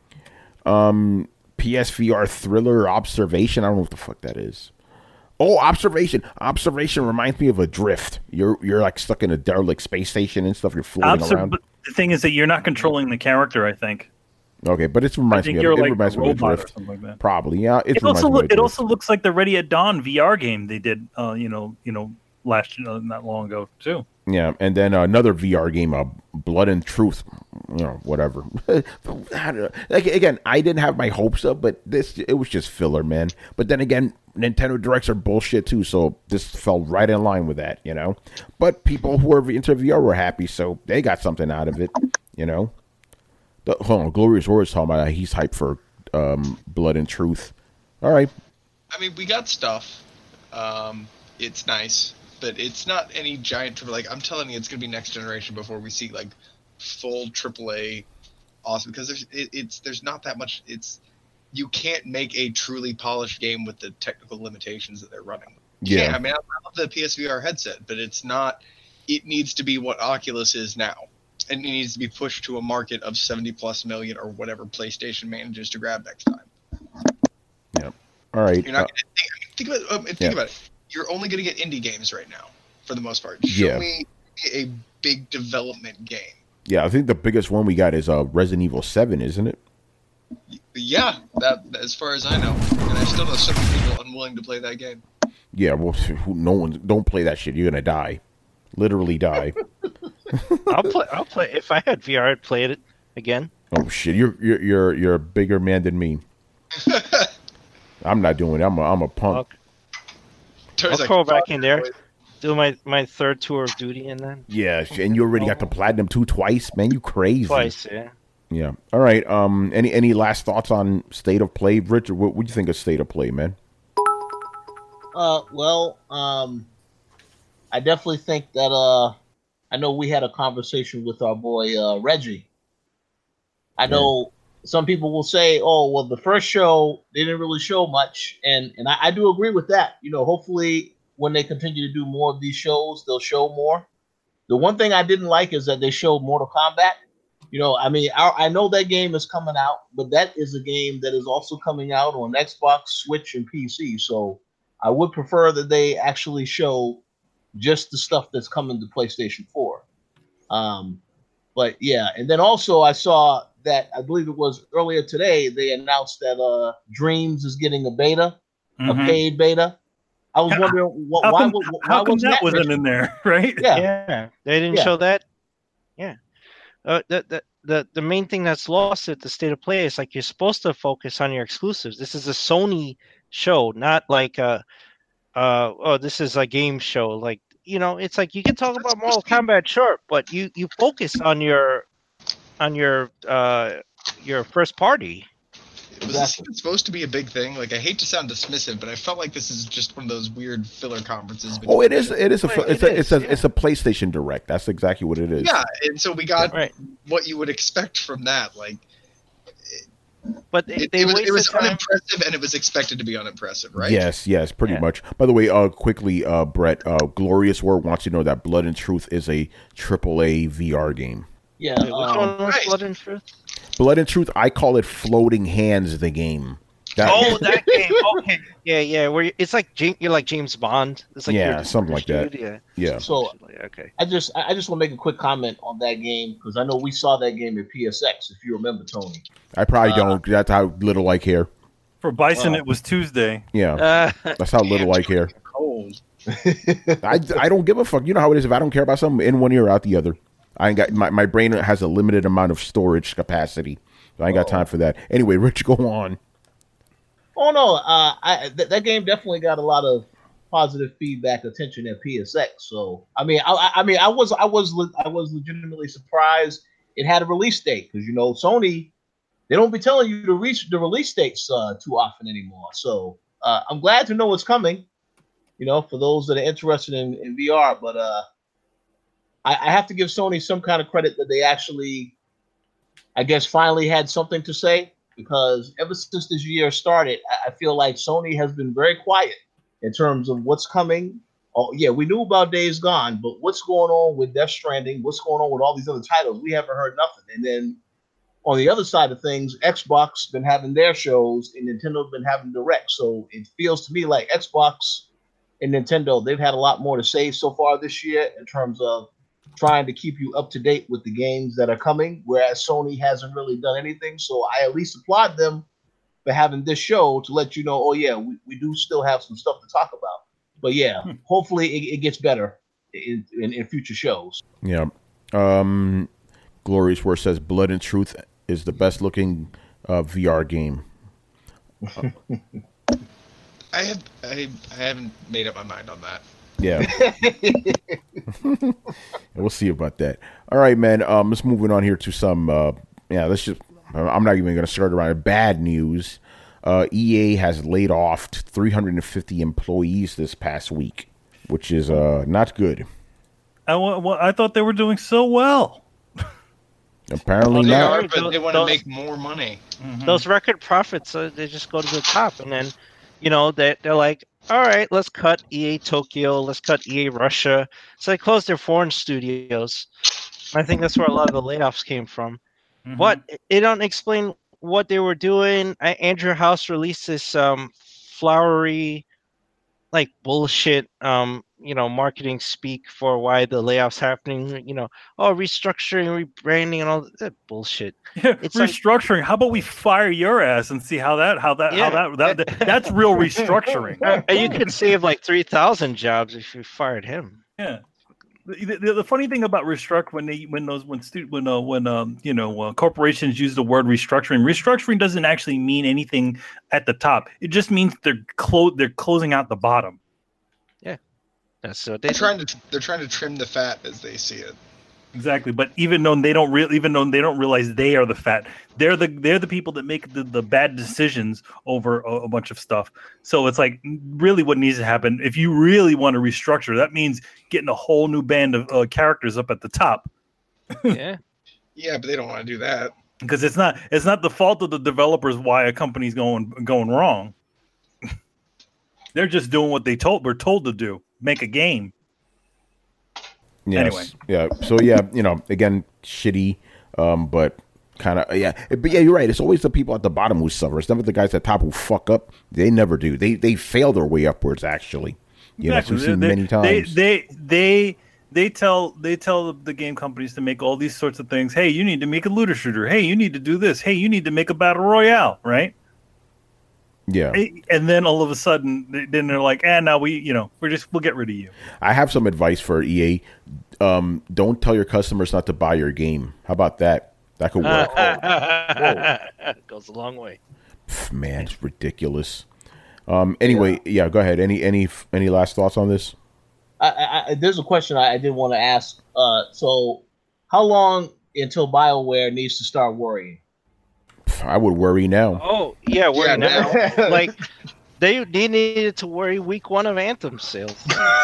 PSVR thriller Observation. I don't know what the fuck that is. Oh, Observation. Observation reminds me of Adrift. You're like stuck in a derelict space station and stuff. You're floating around. But the thing is that you're not controlling the character, I think. Okay, but it reminds me of Adrift. Like that. Probably, yeah. It also looks like the Ready at Dawn VR game they did last not long ago too. Yeah, and then another VR game, Blood and Truth. Whatever. Like again, I didn't have my hopes up, but it was just filler, man. But then again, Nintendo Directs are bullshit too, so this fell right in line with that, But people who are into VR were happy, so they got something out of it, You know, hold on, Glorious War is talking about he's hyped for Blood and Truth. All right. I mean, we got stuff. It's nice, but it's not any giant triple. Like I'm telling you, it's gonna be next generation before we see like full AAA awesome. Because there's not that much. You can't make a truly polished game with the technical limitations that they're running. I mean, I love the PSVR headset, but it's not. It needs to be what Oculus is now, and it needs to be pushed to a market of 70+ million or whatever PlayStation manages to grab next time. Yeah. All right. You're not going to think about it. You're only going to get indie games right now, for the most part. Show me a big development game. Yeah, I think the biggest one we got is Resident Evil 7, isn't it? Yeah, that as far as I know, and I still know some people unwilling to play that game. Yeah, well, don't play that shit. You're gonna die, literally die. I'll play. If I had VR, I'd play it again. Oh shit, you're a bigger man than me. I'm not doing it. I'm a punk. I'll crawl back in there. Do my third tour of duty and then. Yeah, and you already got the Platinum 2 twice, man. You crazy. Twice, yeah. Yeah. All right. Any last thoughts on State of Play, Richard? What do you think of State of Play, man? I definitely think that I know we had a conversation with our boy Reggie. I know some people will say, "Oh, well, the first show they didn't really show much," and I do agree with that. You know, hopefully when they continue to do more of these shows, they'll show more. The one thing I didn't like is that they showed Mortal Kombat. You know, I mean, I know that game is coming out, but that is a game that is also coming out on Xbox, Switch, and PC. So I would prefer that they actually show just the stuff that's coming to PlayStation 4. But yeah, and then also I saw that, I believe it was earlier today, they announced that Dreams is getting a beta, a paid beta. I was wondering why come that wasn't in there, right? Yeah. They didn't show that. Yeah. The main thing that's lost at the State of Play is like you're supposed to focus on your exclusives. This is a Sony show, not like this is a game show. Like, you know, it's like you can talk about Mortal Kombat, sure, but you focus on your first party. Was this supposed to be a big thing? Like, I hate to sound dismissive, but I felt like this is just one of those weird filler conferences. Oh, it is. It's a PlayStation Direct. That's exactly what it is. Yeah, and so we got what you would expect from that. Like, but it was unimpressive, and it was expected to be unimpressive, right? Yes, pretty much. By the way, quickly, Brett, Glorious War wants you to know that Blood and Truth is a AAA VR game. Yeah, which one was Blood and Truth? Blood and Truth, I call it Floating Hands, the game. That game. Okay. Yeah. Where it's like you're like James Bond. It's like something like that. Yeah. So okay. I just want to make a quick comment on that game because I know we saw that game at PSX. If you remember, Tony. I probably don't. That's how little I care. For Bison, it was Tuesday. Yeah. That's how little I care. Cold. I don't give a fuck. You know how it is. If I don't care about something, in one ear, out the other. I ain't got my brain has a limited amount of storage capacity. So I ain't got time for that. Anyway, Rich, go on. Oh no, that game definitely got a lot of positive feedback, attention at PSX. So I mean, I was legitimately surprised it had a release date because Sony, they don't be telling you to reach the release dates too often anymore. So I'm glad to know it's coming. For those that are interested in VR, but I have to give Sony some kind of credit that they actually, I guess, finally had something to say. Because ever since this year started, I feel like Sony has been very quiet in terms of what's coming. Oh, yeah, we knew about Days Gone, but what's going on with Death Stranding? What's going on with all these other titles? We haven't heard nothing. And then on the other side of things, Xbox been having their shows and Nintendo been having direct. So it feels to me like Xbox and Nintendo, they've had a lot more to say so far this year in terms of trying to keep you up to date with the games that are coming, whereas Sony hasn't really done anything. So I at least applaud them for having this show to let you know, oh yeah, we do still have some stuff to talk about. But yeah, hopefully it gets better in future shows. Yeah. Glorious War says Blood and Truth is the best looking VR game. I haven't made up my mind on that. Yeah. We'll see about that. All right, man. Let's moving on here to some. Let's just. I'm not even going to start around bad news. EA has laid off 350 employees this past week, which is not good. I thought they were doing so well. Apparently not. But they want to make more money. Mm-hmm. Those record profits, they just go to the top, and then, they're like, all right, let's cut EA Tokyo, let's cut EA Russia. So they closed their foreign studios. I think that's where a lot of the layoffs came from. Mm-hmm. But it don't explain what they were doing. Andrew House released this flowery, like bullshit, marketing speak for why the layoffs happening. Restructuring, rebranding, and all that bullshit. Yeah, it's restructuring. How about we fire your ass and see how that's real restructuring. You could save like 3,000 jobs if you fired him. Yeah. The funny thing about restructuring when corporations use the word restructuring doesn't actually mean anything at the top. It just means they're closing out the bottom. Yeah, that's what they're trying to trim the fat as they see it. Exactly, but even though they don't realize they are the fat, they're the people that make the bad decisions over a bunch of stuff. So it's like really what needs to happen if you really want to restructure. That means getting a whole new band of characters up at the top. Yeah, but they don't want to do that because it's not the fault of the developers why a company's going wrong. They're just doing what were told to do, make a game. Yes. Anyway. Yeah. So again, shitty, but kind of But you're right. It's always the people at the bottom who suffer. It's never the guys at the top who fuck up. They never do. They fail their way upwards. Actually, exactly. We've seen many times. They tell the game companies to make all these sorts of things. Hey, you need to make a looter shooter. Hey, you need to do this. Hey, you need to make a battle royale. Right. Yeah, and then all of a sudden, then they're like, now we'll get rid of you. I have some advice for EA. Don't tell your customers not to buy your game. How about that? That could work. It goes a long way. Man, it's ridiculous. Anyway, go ahead. Any last thoughts on this? There's a question I did want to ask. So, how long until BioWare needs to start worrying? I would worry now. Oh, yeah, worry now. Like, they needed to worry week 1 of Anthem sales.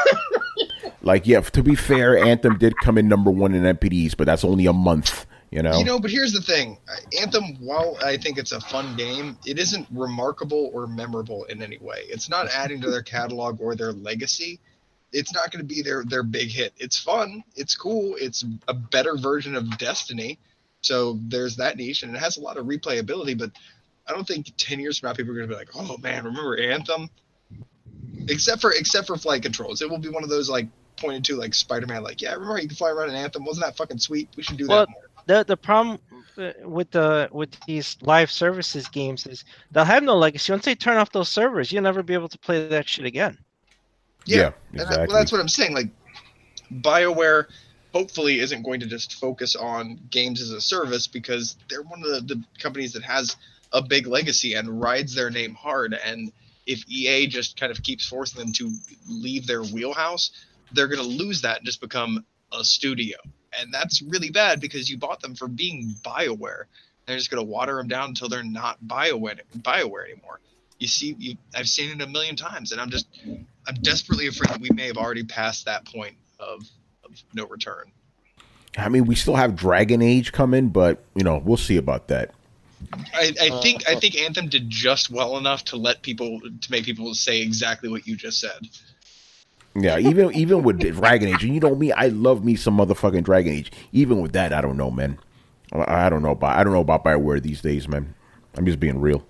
To be fair, Anthem did come in number 1 in NPDs, but that's only a month, But here's the thing. Anthem, while I think it's a fun game, it isn't remarkable or memorable in any way. It's not adding to their catalog or their legacy. It's not going to be their big hit. It's fun. It's cool. It's a better version of Destiny. So there's that niche, and it has a lot of replayability, but I don't think 10 years from now people are going to be like, oh, man, remember Anthem? Except for flight controls. It will be one of those, pointed to, Spider-Man, remember you can fly around in Anthem? Wasn't that fucking sweet? We should do that more. The problem with these live services games is they'll have no legacy. Once they turn off those servers, you'll never be able to play that shit again. Yeah, exactly. That's what I'm saying. BioWare hopefully isn't going to just focus on games as a service because they're one of the companies that has a big legacy and rides their name hard. And if EA just kind of keeps forcing them to leave their wheelhouse, they're going to lose that and just become a studio. And that's really bad because you bought them for being BioWare. They're just going to water them down until they're not BioWare anymore. I've seen it a million times, and I'm desperately afraid that we may have already passed that point of no return. I mean, we still have Dragon Age coming, but we'll see about that. I think Anthem did just well enough to make people say exactly what you just said. Yeah, even with Dragon Age, and me, I love me some motherfucking Dragon Age. Even with that, I don't know, man. I don't know about BioWare these days, man. I'm just being real.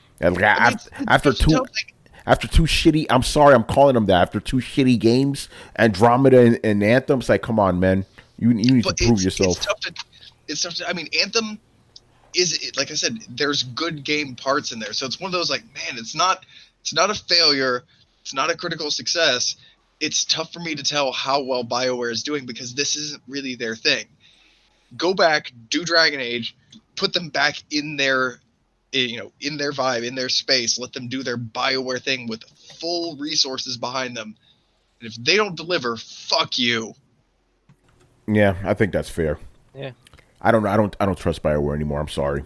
After two shitty, I'm sorry, I'm calling them that. After 2 shitty games, Andromeda and Anthem, it's like, come on, man, you need to prove yourself. It's tough to. I mean, Anthem is, like I said, there's good game parts in there, so it's one of those man, it's not a failure, it's not a critical success. It's tough for me to tell how well BioWare is doing because this isn't really their thing. Go back, do Dragon Age, put them back in their vibe, in their space, let them do their BioWare thing with full resources behind them. And if they don't deliver, fuck you. Yeah, I think that's fair. Yeah. I don't trust BioWare anymore. I'm sorry.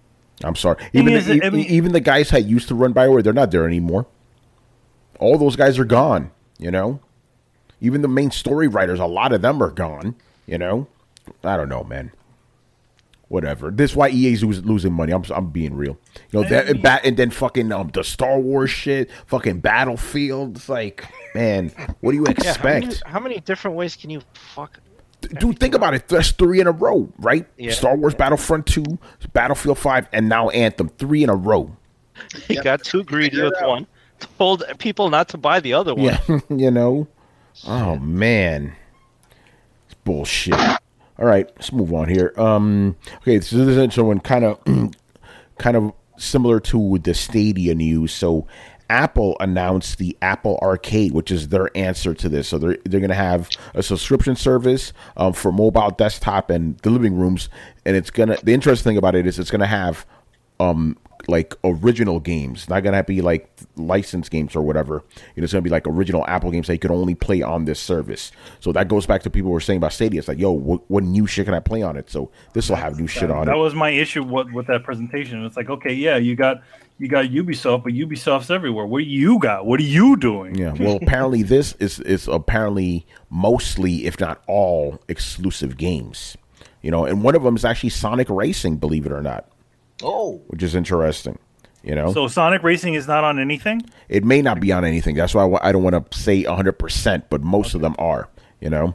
Even the guys that used to run BioWare, they're not there anymore. All those guys are gone, you know? Even the main story writers, a lot of them are gone, you know? I don't know, man. Whatever. This is why EA's losing money. I'm being real. You know, and then fucking the Star Wars shit, fucking Battlefield. It's like, man, what do you expect? How many different ways can you fuck? Dude, think about it. That's 3 in a row, right? Yeah. Star Wars Battlefront 2, Battlefield 5, and now Anthem. 3 in a row. He got too greedy with one. Told people not to buy the other one. Yeah, you know. Oh, man. It's bullshit. All right, let's move on here. Okay, so this is someone kind of similar to the Stadia news. So Apple announced the Apple Arcade, which is their answer to this. So they're going to have a subscription service for mobile, desktop, and the living rooms. And the interesting thing about it is it's gonna have like original games, not gonna be like licensed games or whatever. You know, it's gonna be like original Apple games that you can only play on this service. So that goes back to people who were saying about Stadia. It's like, yo, what new shit can I play on it? So this will have new shit on it. That was my issue with that presentation. It's like, okay, yeah, you got Ubisoft, but Ubisoft's everywhere. What do you got? What are you doing? Yeah, well, apparently this is apparently mostly, if not all, exclusive games. You know, and one of them is actually Sonic Racing, believe it or not. Oh, which is interesting, you know. So Sonic Racing is not on anything? It may not be on anything. That's why I don't want to say 100%, but most of them are, you know.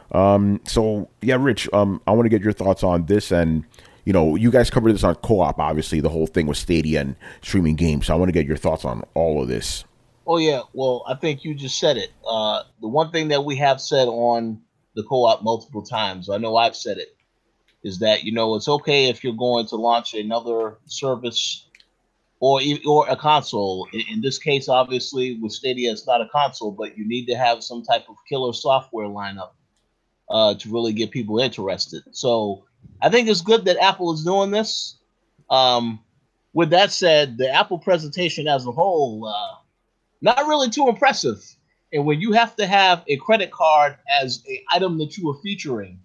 So yeah, Rich, I want to get your thoughts on this, and you know, you guys covered this on Co-op, obviously, the whole thing with Stadia and streaming games. So I want to get your thoughts on all of this. Oh yeah, well, I think you just said it. The one thing that we have said on the Co-op multiple times, I know I've said it, is that, you know, it's okay if you're going to launch another service or a console. In this case, obviously, with Stadia, it's not a console, but you need to have some type of killer software lineup to really get people interested. So I think it's good that Apple is doing this. With that said, the Apple presentation as a whole, not really too impressive. And when you have to have a credit card as an item that you are featuring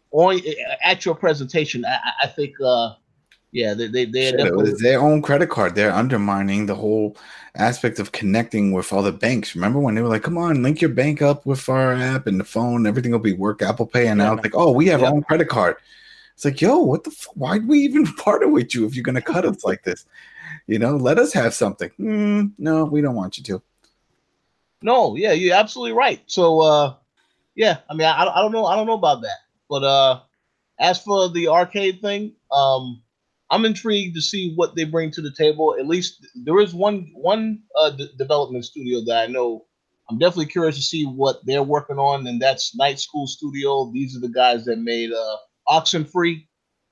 at your presentation, I think, they're definitely... It was their own credit card. They're undermining the whole aspect of connecting with other banks. Remember when they were like, come on, link your bank up with our app and the phone, everything will be work, Apple Pay, and now it's like, oh, we have our own credit card. It's like, yo, what the why'd we even partner with you if you're going to cut us like this? You know, let us have something. No, we don't want you to. No, yeah, you're absolutely right. So, I mean, I don't know about that. But as for the arcade thing, I'm intrigued to see what they bring to the table. At least there is one development studio that I know. I'm definitely curious to see what they're working on, and that's Night School Studio. These are the guys that made Oxenfree.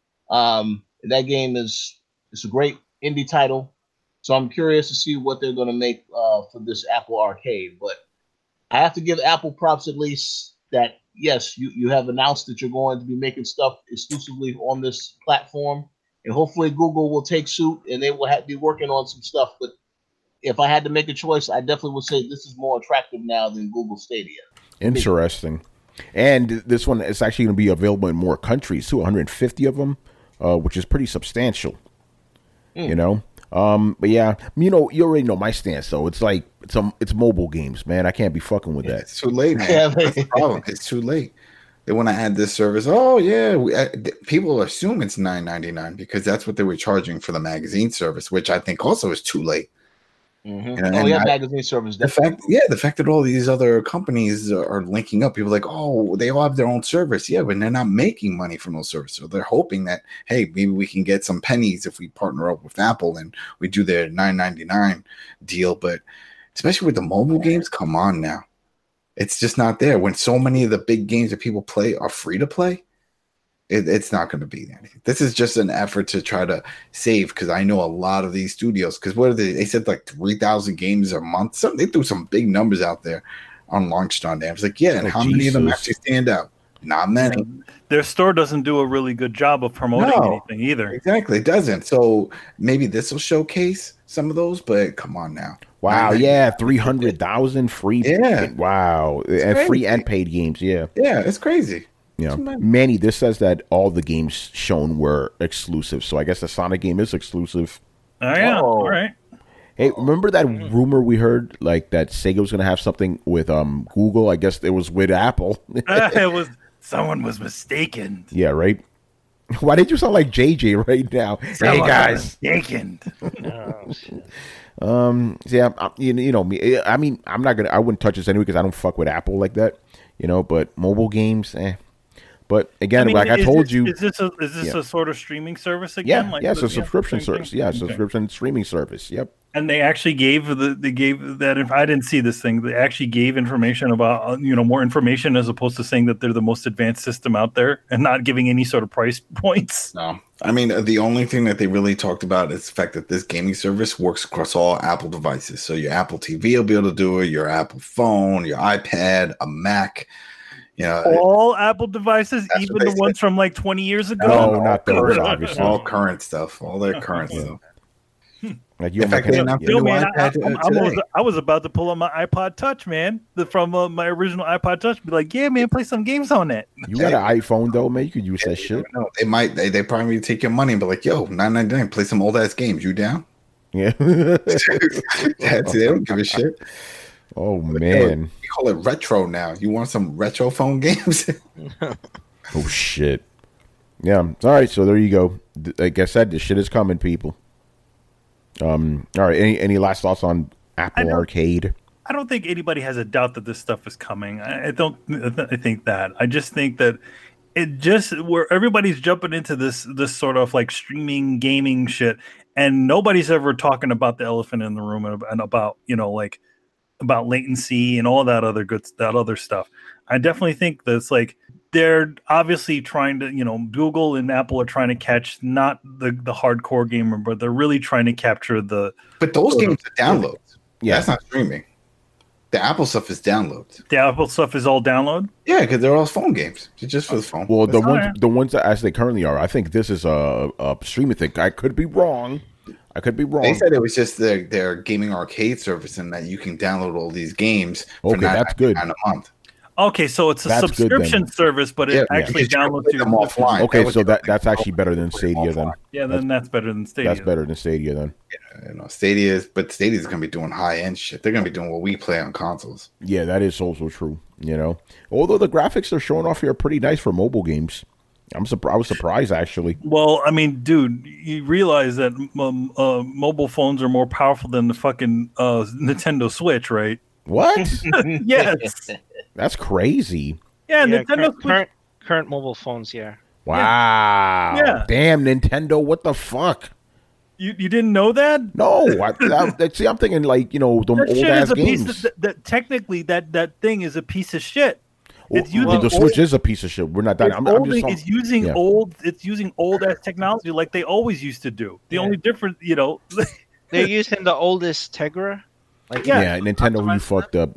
That game it's a great indie title. So I'm curious to see what they're going to make for this Apple Arcade. But I have to give Apple props at least that, yes, you have announced that you're going to be making stuff exclusively on this platform. And hopefully Google will take suit and they will be working on some stuff. But if I had to make a choice, I definitely would say this is more attractive now than Google Stadia. Interesting. And this one is actually going to be available in more countries, too, 150 of them, which is pretty substantial, you know? But yeah, you know, you already know my stance, though. It's like, it's mobile games, man. I can't be fucking with that. It's too late, man. That's the problem. It's too late. They want to add this service. Oh, yeah. People assume it's $9.99 because that's what they were charging for the magazine service, which I think also is too late. Mm-hmm. Magazine service. The fact that all these other companies are linking up, people are like, oh, they all have their own service. Yeah, but they're not making money from those services. So they're hoping that, hey, maybe we can get some pennies if we partner up with Apple and we do their $9.99 deal. But especially with the mobile games, come on now. It's just not there. When so many of the big games that people play are free to play, it's not going to be anything. This is just an effort to try to save, because I know a lot of these studios, because what are they said like 3,000 games a month. They threw some big numbers out there on launch on them. It's like, yeah, and how many of them actually stand out? Not many. Their store doesn't do a really good job of promoting anything either. Exactly, it doesn't. So maybe this will showcase some of those, but come on now. Wow, yeah, 300,000 free. Yeah, wow, and free and paid games. Yeah, it's crazy. Yeah, Manny, this says that all the games shown were exclusive, so I guess the Sonic game is exclusive. Oh yeah, all right. Hey, remember that rumor we heard, like that Sega was going to have something with Google? I guess it was with Apple. It was someone was mistaken. Yeah, right. Why did you sound like JJ right now? Someone hey guys, mistaken. Yeah, you know me. I mean, I wouldn't touch this anyway because I don't fuck with Apple like that. You know, but mobile games, But again, like I told you, is this a sort of streaming service Yeah, again? it's a subscription service. Yeah, subscription streaming service. Yep. And they actually gave that. I didn't see this thing. They actually gave information about more information as opposed to saying that they're the most advanced system out there and not giving any sort of price points. No, I mean the only thing that they really talked about is the fact that this gaming service works across all Apple devices. So your Apple TV will be able to do it. Your Apple phone, your iPad, a Mac. All Apple devices, even the ones from like 20 years ago. No, not those. Obviously, all current stuff, all their current stuff. Like in fact, they announced the new iPad today. I was about to pull up my iPod Touch, man, from my original iPod Touch. Be like, yeah, man, play some games on that. You got an iPhone though, man. You could use that shit. No, they might. They probably take your money and be like, yo, $9.99, play some old ass games. You down? Yeah. They don't give a shit. Oh man, we call it retro now. You want some retro phone games? Oh shit. Yeah. All right. So there you go. Like I said, this shit is coming, people. All right. Any last thoughts on Apple Arcade? I don't think anybody has a doubt that this stuff is coming. I think that. I just think that where everybody's jumping into this sort of like streaming gaming shit, and nobody's ever talking about the elephant in the room and about about latency and all that other stuff. I definitely think that it's like they're obviously trying to, Google and Apple are trying to catch not the hardcore gamer, but they're really trying to capture the. But those games are downloads. Yeah, that's not streaming. The Apple stuff is downloads. The Apple stuff is all download. Yeah, because they're all phone games. They're just for the phone. Well, the ones that as they currently are, I think this is a streaming thing. I could be wrong. They said it was just their gaming arcade service and that you can download all these games. Okay, that's good. A month. Okay, so it's a subscription service, but it actually downloads them offline. Okay, so that's actually better than Stadia then. Yeah, then that's better than Stadia. That's better than Stadia then. Yeah, Stadia's going to be doing high end shit. They're going to be doing what we play on consoles. Yeah, that is also true. Although the graphics they're showing off here are pretty nice for mobile games. I was surprised actually. Well, I mean, dude, you realize that mobile phones are more powerful than the fucking Nintendo Switch, right? What? Yes. That's crazy. Yeah, Nintendo current mobile phones, yeah. Wow. Yeah. Damn, Nintendo, what the fuck? You didn't know that? No. See, I'm thinking like, the old-ass games. Technically, that thing is a piece of shit. The Switch is a piece of shit. We're not done. It's using old ass technology like they always used to do. The only difference, they're using the oldest Tegra. Nintendo, you fucked up.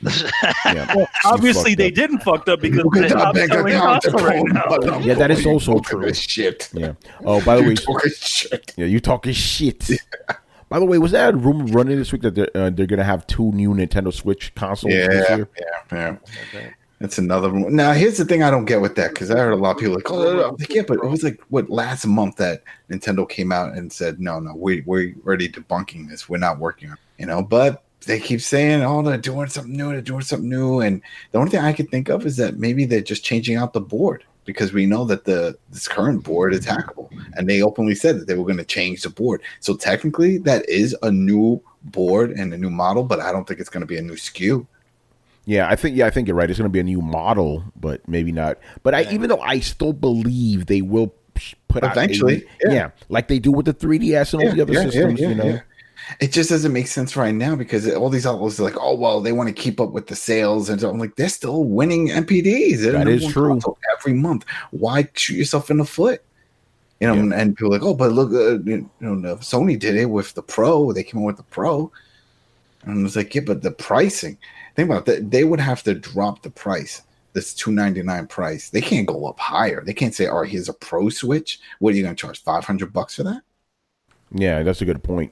Yeah. Well, obviously they didn't fucked up because they stopped selling consoles right now. Yeah, that is also true. Shit. Yeah. Oh, by the way, you talking shit. By the way, was that a rumor running this week that they're gonna have 2 new Nintendo Switch consoles this year? Yeah. That's another one. Now, here's the thing I don't get with that, because I heard a lot of people like, but it was like, last month that Nintendo came out and said, no, we're already debunking this. We're not working on it, but they keep saying, they're doing something new. And the only thing I could think of is that maybe they're just changing out the board, because we know that this current board is hackable. And they openly said that they were going to change the board. So technically, that is a new board and a new model, but I don't think it's going to be a new SKU. Yeah, I think you're right. It's going to be a new model, but maybe not. But even though I still believe they will put eventually, like they do with the 3DS and all the other systems. Yeah. It just doesn't make sense right now because all these outlets are like, they want to keep up with the sales, and so I'm like, they're still winning NPDs. That is true. Every month, why shoot yourself in the foot? And people are like, but look, Sony did it with the Pro. They came out with the Pro, and it's like, but the pricing. Think about that. They would have to drop the price. This $299 price. They can't go up higher. They can't say, "Oh, here's a Pro Switch. What are you going to charge? $500 for that?" Yeah, that's a good point.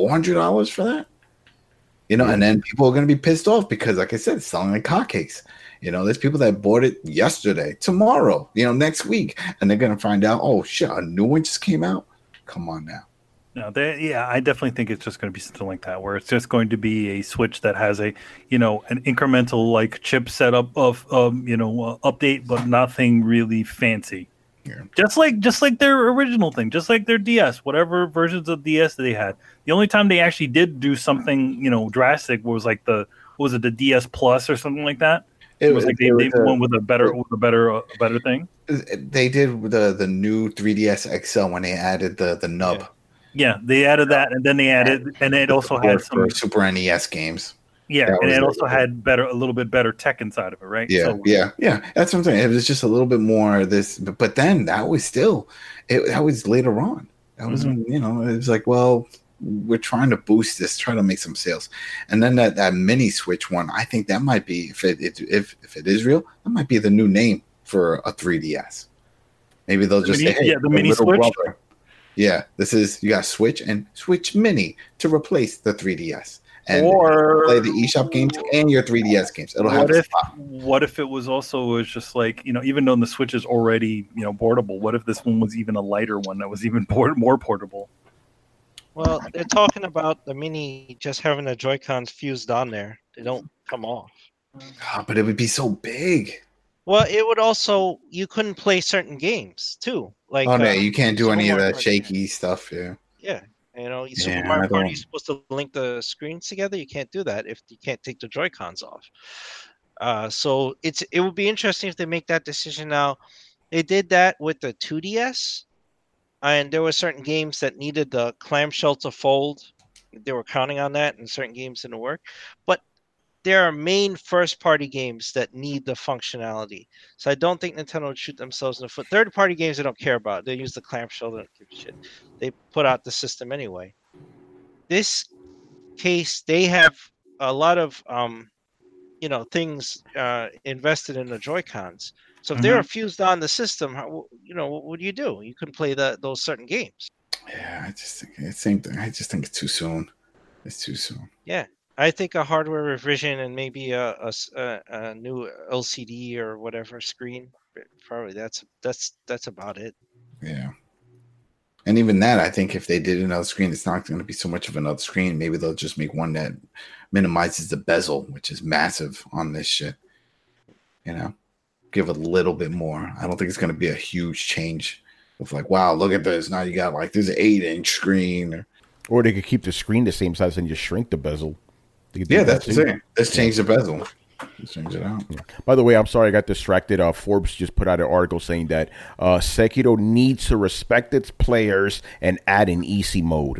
$400 for that. And then people are going to be pissed off because, like I said, it's selling like hotcakes. You know, there's people that bought it yesterday, tomorrow, you know, next week, and they're gonna find out, oh shit, a new one just came out. Come on now. No, I definitely think it's just going to be something like that, where it's just going to be a Switch that has a, you know, an incremental like chip setup of, update, but nothing really fancy. Yeah. Just like their original thing, just like their DS, whatever versions of DS they had. The only time they actually did do something, you know, drastic was like the DS Plus or something like that. It was like they went with a better thing. They did the new 3DS XL when they added the nub. Yeah, they added that, and then they added, and it also had some Super NES games. Yeah, and it also had a little bit better tech inside of it, right? Yeah, yeah. That's what I'm saying. It was just a little bit more of this, but then that was still, that was later on. That was when, you know, it was like, well, we're trying to boost this, try to make some sales, and then that mini Switch one, I think that might be, if it is real, that might be the new name for a 3DS. Maybe they'll just say, hey, the mini Switch. Brother. Yeah, you got Switch and Switch Mini to replace the 3DS. And play the eShop games and your 3DS games. It'll have what if it was just like, you know, even though the Switch is already, you know, portable, what if this one was even a lighter one that was even more portable? Well, they're talking about the Mini just having the Joy-Cons fused on there. They don't come off. But it would be so big. Well, it would also, you couldn't play certain games too. Like, no, you can't do any of that shaky stuff. Yeah. Yeah. You know, Super Mario Party is supposed to link the screens together. You can't do that if you can't take the Joy-Cons off. So it would be interesting if they make that decision now. They did that with the 2DS, and there were certain games that needed the clamshell to fold. They were counting on that, and certain games didn't work. But there are main first-party games that need the functionality. So I don't think Nintendo would shoot themselves in the foot. Third-party games they don't care about. They use the clamshell. They don't give a shit. They put out the system anyway. This case, they have a lot of, things invested in the Joy-Cons. So if they're fused on the system, what do? You couldn't play those certain games. Yeah, I just think it's the same thing. I just think it's too soon. It's too soon. Yeah. I think a hardware revision and maybe a new LCD or whatever screen, probably that's about it. Yeah. And even that, I think if they did another screen, it's not going to be so much of another screen. Maybe they'll just make one that minimizes the bezel, which is massive on this shit. You know, give it a little bit more. I don't think it's going to be a huge change of like, wow, look at this. Now you got like this 8-inch screen. Or they could keep the screen the same size and just shrink the bezel. Yeah, that's the thing. Let's change the bezel. Let's change it out. Yeah. By the way, I'm sorry I got distracted. Forbes just put out an article saying that Sekiro needs to respect its players and add an easy mode.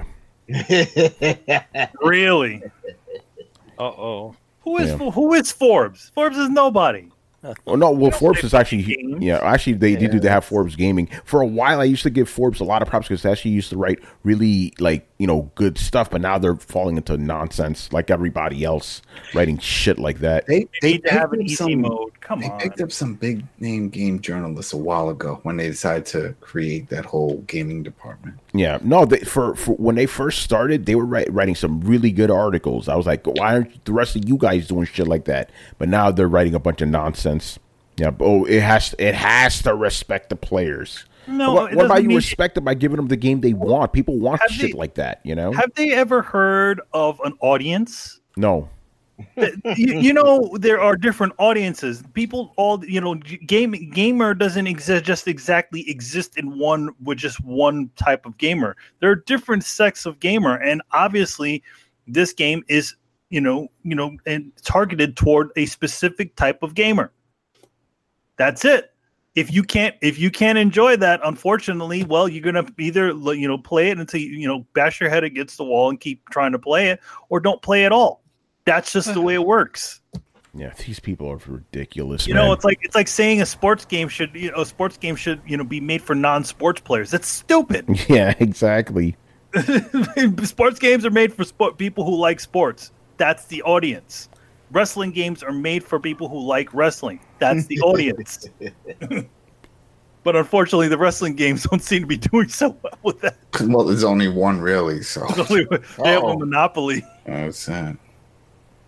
Really? Uh-oh. Who is Forbes? Forbes is nobody. Oh no! Well, Forbes is actually they do have Forbes Gaming. For a while, I used to give Forbes a lot of props because they actually used to write really good stuff. But now they're falling into nonsense like everybody else, writing shit like that. They need to have an easy mode. Come on! They picked up some big name game journalists a while ago when they decided to create that whole gaming department. Yeah, no, for when they first started, they were writing some really good articles. I was like, why aren't the rest of you guys doing shit like that? But now they're writing a bunch of nonsense. Yeah, it has to respect the players. No, what about you respect them by giving them the game they want? People want shit like that, you know? Have they ever heard of an audience? No. There are different audiences. People gamer doesn't exactly exist in one with just one type of gamer. There are different sects of gamer, and obviously this game is and targeted toward a specific type of gamer. That's it. If you can't enjoy that, unfortunately, well, you're gonna either play it until you bash your head against the wall and keep trying to play it, or don't play at all. That's just the way it works. Yeah, these people are ridiculous. It's like saying a sports game should be made for non-sports players. That's stupid. Yeah, exactly. Sports games are made for people who like sports. That's the audience. Wrestling games are made for people who like wrestling. That's the audience. But unfortunately, the wrestling games don't seem to be doing so well with that. Well, there's only one really, so they have a monopoly. That's sad.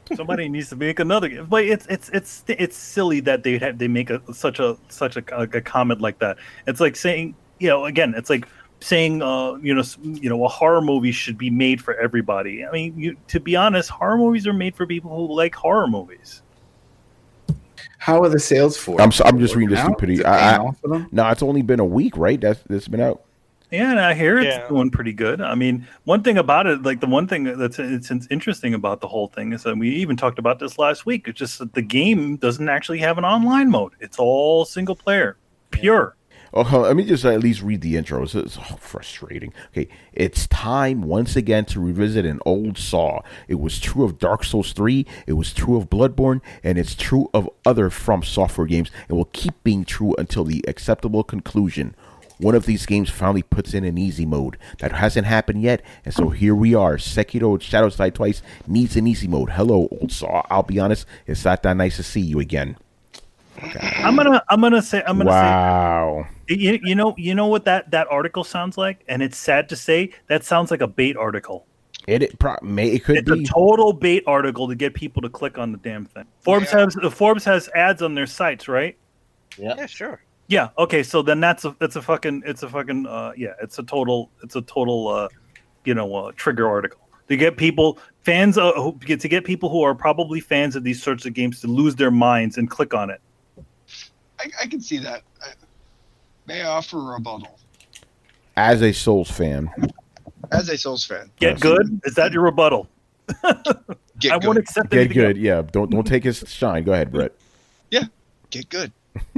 Somebody needs to make another game. But it's silly that they make such a comment like that. It's like saying, again, it's like saying a horror movie should be made for everybody. I mean, to be honest, horror movies are made for people who like horror movies. How are the sales for? I'm just reading this stupidity. No, it's only been a week, right? That's been out. Yeah, and I hear it's doing pretty good. I mean, one thing about it, like the one thing that's interesting about the whole thing is that we even talked about this last week. It's just that the game doesn't actually have an online mode. It's all single player, pure. Oh, let me just at least read the intro. It's frustrating. Okay, it's time once again to revisit an old saw. It was true of Dark Souls 3, it was true of Bloodborne, and it's true of other From Software games, and will keep being true until the acceptable conclusion. One of these games finally puts in an easy mode. That hasn't happened yet, and so here we are. Sekiro Shadows Die Twice needs an easy mode. Hello, old saw. I'll be honest, it's not that nice to see you again. God. I'm gonna say. Wow. You know what that article sounds like, and it's sad to say that sounds like a bait article. It could be a total bait article to get people to click on the damn thing. Forbes has ads on their sites, right? Yeah, sure. Yeah. Okay. So then it's a total trigger article to get people who are probably fans of these sorts of games to lose their minds and click on it. I can see that. May I offer a rebuttal? As a Souls fan. Get good? Is that your rebuttal? I won't accept Get good. Yeah. Don't take his shine. Go ahead, Brett. Yeah. Get good.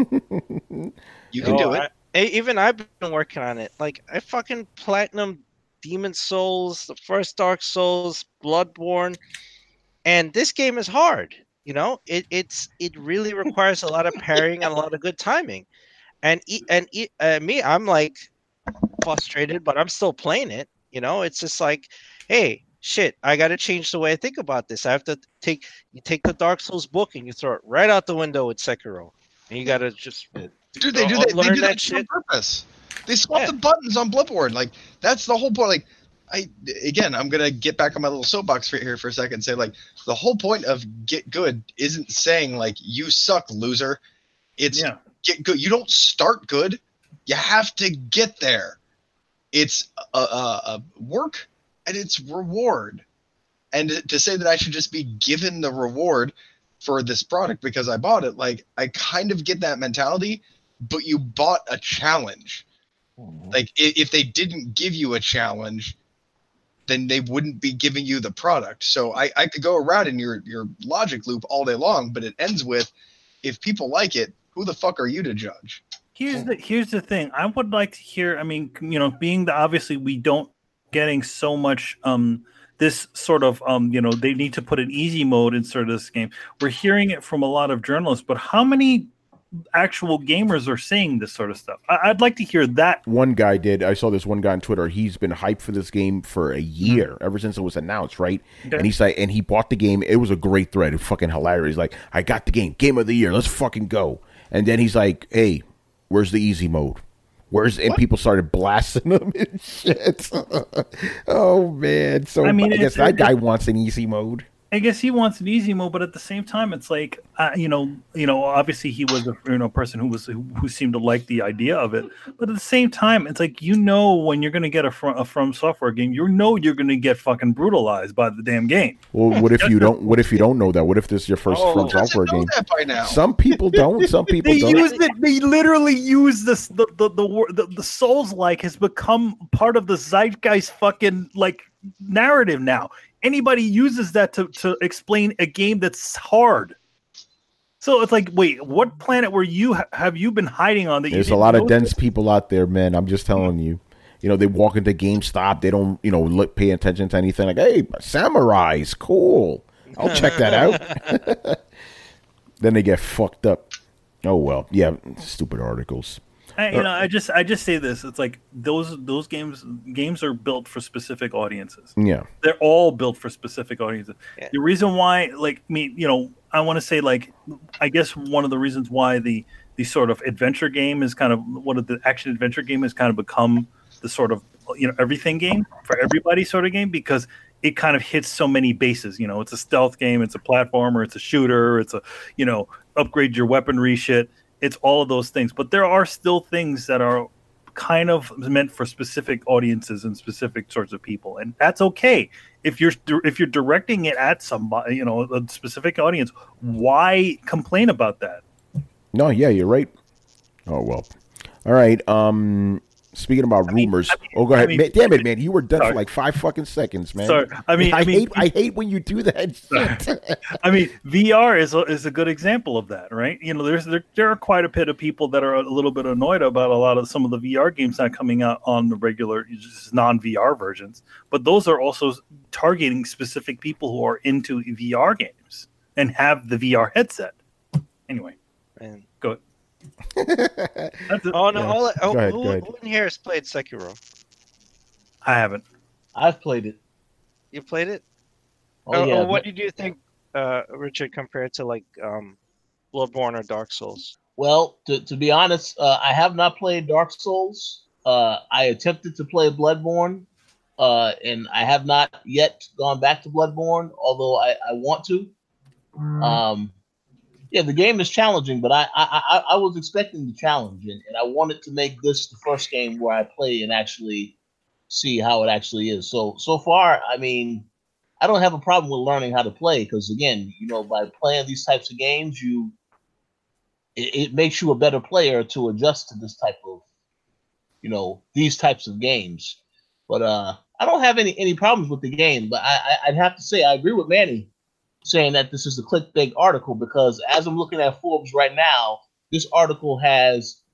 You can do it. Even I've been working on it. Like, I fucking platinum Demon Souls, the first Dark Souls, Bloodborne, and this game is hard. It really requires a lot of parrying and a lot of good timing. And me, I'm like frustrated, but I'm still playing it. It's just like, hey, shit, I got to change the way I think about this. I have to take the Dark Souls book and you throw it right out the window with Sekiro, and you got to just they do that on purpose. They swap the buttons on Bloodborne. Like, that's the whole point. Like, I'm gonna get back on my little soapbox here for a second and say, like, the whole point of get good isn't saying like you suck, loser. It's get good. You don't start good. You have to get there. It's a work and it's reward. And to say that I should just be given the reward for this product because I bought it, like, I kind of get that mentality, but you bought a challenge. Like, if they didn't give you a challenge, then they wouldn't be giving you the product. So I could go around in your logic loop all day long, but it ends with, if people like it, who the fuck are you to judge? Here's the thing. I would like to hear, I mean, being that obviously we don't getting so much this sort of they need to put an easy mode in sort of this game. We're hearing it from a lot of journalists, but how many actual gamers are saying this sort of stuff? I'd like to hear that. One guy did. I saw this one guy on Twitter. He's been hyped for this game for a year, ever since it was announced, right? Okay. And he's like, and he bought the game. It was a great thread. It was fucking hilarious. He's like, I got the game of the year. Let's fucking go. And then he's like, hey, where's the easy mode? And people started blasting him and shit. Oh man! So I guess that guy wants an easy mode. I guess he wants an easy mode, but at the same time, it's like obviously he was a person who seemed to like the idea of it, but at the same time, it's like when you're going to get a From Software game, you're going to get fucking brutalized by the damn game. Well, what if you don't? What if you don't know that? What if this is your first From Software game? Some people don't. Some people don't. Use it. They literally use this. The Souls-like has become part of the zeitgeist fucking like narrative now. Anybody uses that to explain a game that's hard. So it's like, wait, what planet have you been hiding on? There's a lot of dense people out there, man. I'm just telling you. They walk into GameStop. They don't, pay attention to anything. Like, hey, samurais, cool. I'll check that out. Then they get fucked up. Oh well, yeah, stupid articles. I just say this. It's like those games are built for specific audiences. Yeah, they're all built for specific audiences. Yeah. The reason why, I want to say, I guess one of the reasons why the sort of adventure game is kind of the action adventure game has kind of become the sort of everything game for everybody sort of game, because it kind of hits so many bases. You know, it's a stealth game, it's a platformer, it's a shooter, it's a, you know, upgrade your weaponry shit. It's all of those things. But there are still things that are kind of meant for specific audiences and specific sorts of people, and that's okay. If you're directing it at somebody, you know, a specific audience, why complain about that? No, yeah, you're right. Oh well. All right. Speaking about rumors. Go ahead. Man, damn it, man! You were done for like 5 fucking seconds, man. Sorry. I hate when you do that. I mean, VR is a good example of that, right? You know, there are quite a bit of people that are a little bit annoyed about some of the VR games not coming out on the regular, just non-VR versions. But those are also targeting specific people who are into VR games and have the VR headset. Anyway, go. Who in here has played Sekiro? I haven't. I've played it. You played it? Yeah. What did you think, Richard, compared to like Bloodborne or Dark Souls? Well, to be honest, I have not played Dark Souls. I attempted to play Bloodborne, and I have not yet gone back to Bloodborne, although I want to. Yeah, the game is challenging, but I was expecting the challenge, and I wanted to make this the first game where I play and actually see how it actually is. So far, I mean, I don't have a problem with learning how to play because, again, you know, by playing these types of games, it makes you a better player to adjust to this type of, you know, these types of games. But I don't have any problems with the game. But I'd have to say I agree with Manny saying that this is a clickbait article because as I'm looking at Forbes right now, this article has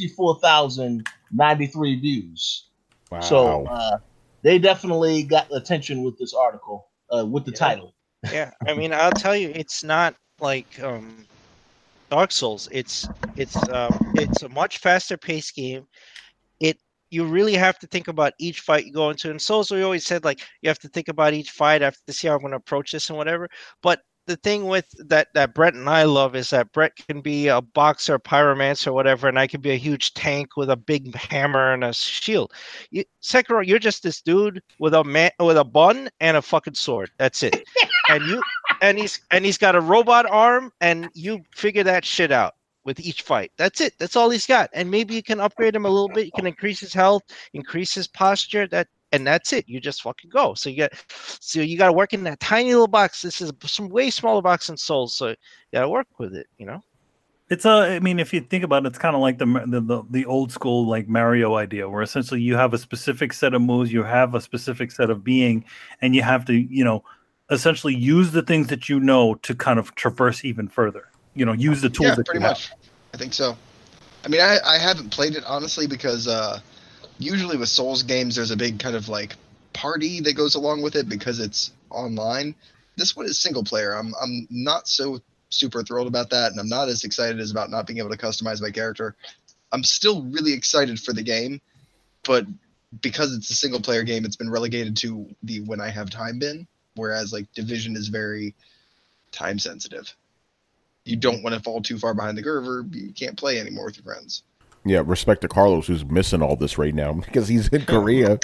64,093 views. Wow. So they definitely got attention with this article, with the title. Yeah, I mean, I'll tell you, it's not like Dark Souls. It's a much faster paced game. You really have to think about each fight you go into. In Souls, we always said, like, you have to think about each fight. I have to see how I'm going to approach this and whatever. But the thing with that Brett and I love is that Brett can be a boxer, pyromancer, or whatever, and I can be a huge tank with a big hammer and a shield. Sekiro, you're just this dude with a bun and a fucking sword. That's it. and he's got a robot arm, and you figure that shit out with each fight. That's it. That's all he's got. And maybe you can upgrade him a little bit. You can increase his health, increase his posture. And that's it. You just fucking go. So you got to work in that tiny little box. This is some way smaller box than Souls. So you got to work with it. You know. I mean, if you think about it, it's kind of like the old school like Mario idea, where essentially you have a specific set of moves, you have a specific set of being, and you have to, you know, essentially use the things that you know to kind of traverse even further. You know, use the tools. Yeah, pretty much. I think so. I mean, I haven't played it honestly because usually with Souls games, there's a big kind of like party that goes along with it because it's online. This one is single player. I'm not so super thrilled about that, and I'm not as excited as about not being able to customize my character. I'm still really excited for the game, but because it's a single player game, it's been relegated to the when I have time bin, whereas like Division is very time sensitive. You don't want to fall too far behind the curve or you can't play anymore with your friends. Yeah, respect to Carlos who's missing all this right now because he's in Korea.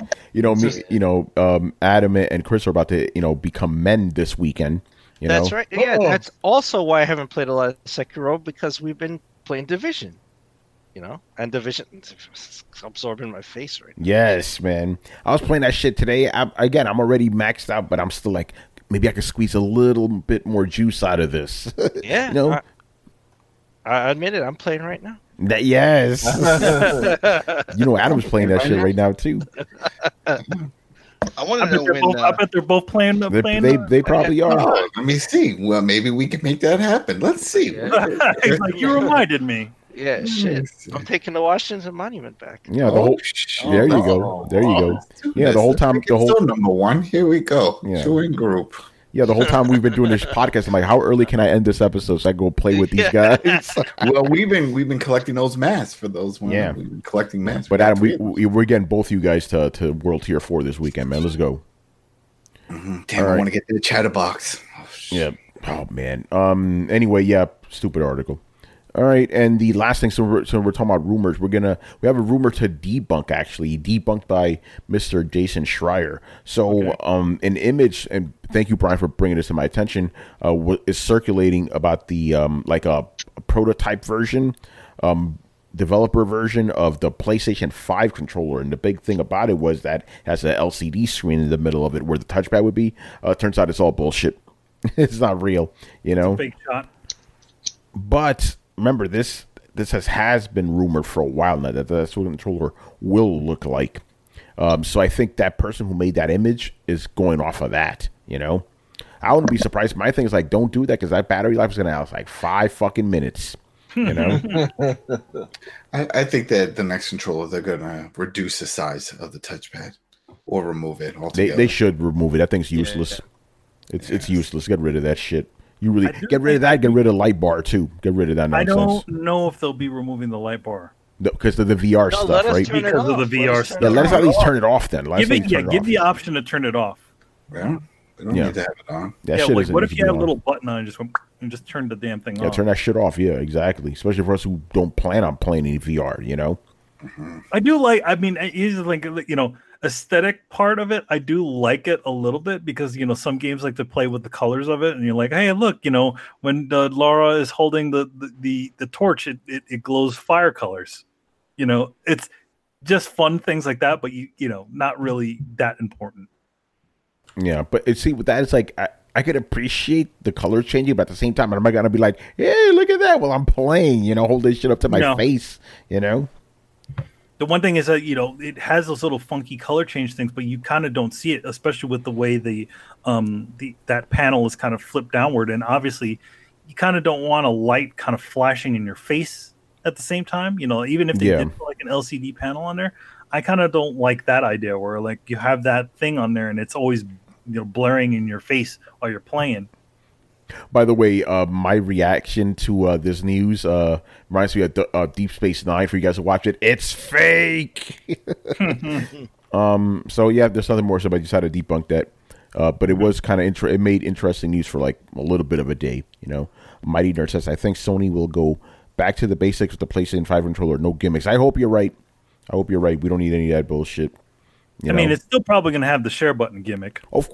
Adam and Chris are about to, become men this weekend. That's right. Yeah, that's also why I haven't played a lot of Sekiro because we've been playing Division. And Division absorbing my face right now. Yes, man. I was playing that shit today. I'm already maxed out, but I'm still like, maybe I could squeeze a little bit more juice out of this. Yeah. I admit it. I'm playing right now. Yes. Adam's playing that shit right now, too. I want to know when... I bet they're both playing. They probably are. Oh, let me see. Well, maybe we can make that happen. Let's see. It's like you reminded me. Yeah, shit. I'm taking the Washington Monument back. Yeah, there you go. There you go. Yeah, the whole time. Number one. Here we go. Yeah. Join group. Yeah, the whole time we've been doing this podcast, I'm like, how early can I end this episode so I can go play with these guys? Well, we've been collecting those masks for those ones. Yeah, we've been collecting masks. But Adam, we're getting both you guys to World Tier 4 this weekend, man. Let's go. Mm-hmm. Damn, I want to get to the chatterbox. Yeah. Oh man. Anyway, yeah. Stupid article. All right, and the last thing, so we're talking about rumors. We have a rumor to debunk, actually, debunked by Mr. Jason Schreier. So, an image, and thank you, Brian, for bringing this to my attention, is circulating about the like a prototype version, developer version of the PlayStation 5 controller. And the big thing about it was that it has an LCD screen in the middle of it where the touchpad would be. Turns out it's all bullshit. It's not real, you know. It's a fake shot. But remember, this has been rumored for a while now that that's what the controller will look like. So I think that person who made that image is going off of that, you know. I wouldn't be surprised. My thing is like, don't do that because that battery life is going to last like 5 fucking minutes, you know. I think that the next controller, they're going to reduce the size of the touchpad or remove it altogether. They should remove it. That thing's useless. Yeah. It's useless. Get rid of that shit. You really get rid of that. Get rid of the light bar too. Get rid of that nonsense. I don't know if they'll be removing the light bar because of the VR stuff, right? Because of the VR stuff. Yeah, let us at least turn it off then. Give the option to turn it off. Yeah, they don't need to have it on. Like what if you had a little button on and just turn the damn thing off? Yeah, turn that shit off. Yeah, exactly. Especially for us who don't plan on playing any VR, you know. Mm-hmm. I do like. I mean, it's like, you know, aesthetic part of it. I do like it a little bit because, you know, some games like to play with the colors of it, and you're like, hey, look, you know, when Laura is holding the torch, it glows fire colors. You know, it's just fun things like that, but you know, not really that important. Yeah, but see, with that, it's like I could appreciate the colors changing, but at the same time, am I gonna be like, hey, look at that? Well, I'm playing, you know, hold this shit up to my face, you know. The one thing is that, you know, it has those little funky color change things, but you kind of don't see it, especially with the way that panel is kind of flipped downward. And obviously, you kind of don't want a light kind of flashing in your face at the same time. You know, even if they did put like an LCD panel on there, I kind of don't like that idea where like you have that thing on there and it's always, you know, blaring in your face while you're playing. By the way, my reaction to this news reminds me of Deep Space Nine. For you guys to watch it, it's fake. So yeah, there's nothing more. Somebody just had to debunk that, but it was kind of it made interesting news for like a little bit of a day. You know, Mighty Nerd says, I think Sony will go back to the basics with the PlayStation 5 controller, no gimmicks. I hope you're right. We don't need any of that bullshit. I mean, it's still probably going to have the share button gimmick. But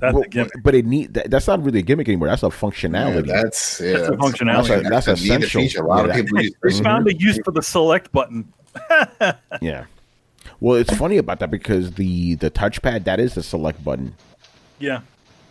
that's not really a gimmick anymore. That's a functionality. Yeah, that's a functionality. That's essential. A lot of people use found a use for the select button. Yeah. Well, it's funny about that because the touchpad, that is the select button. Yeah.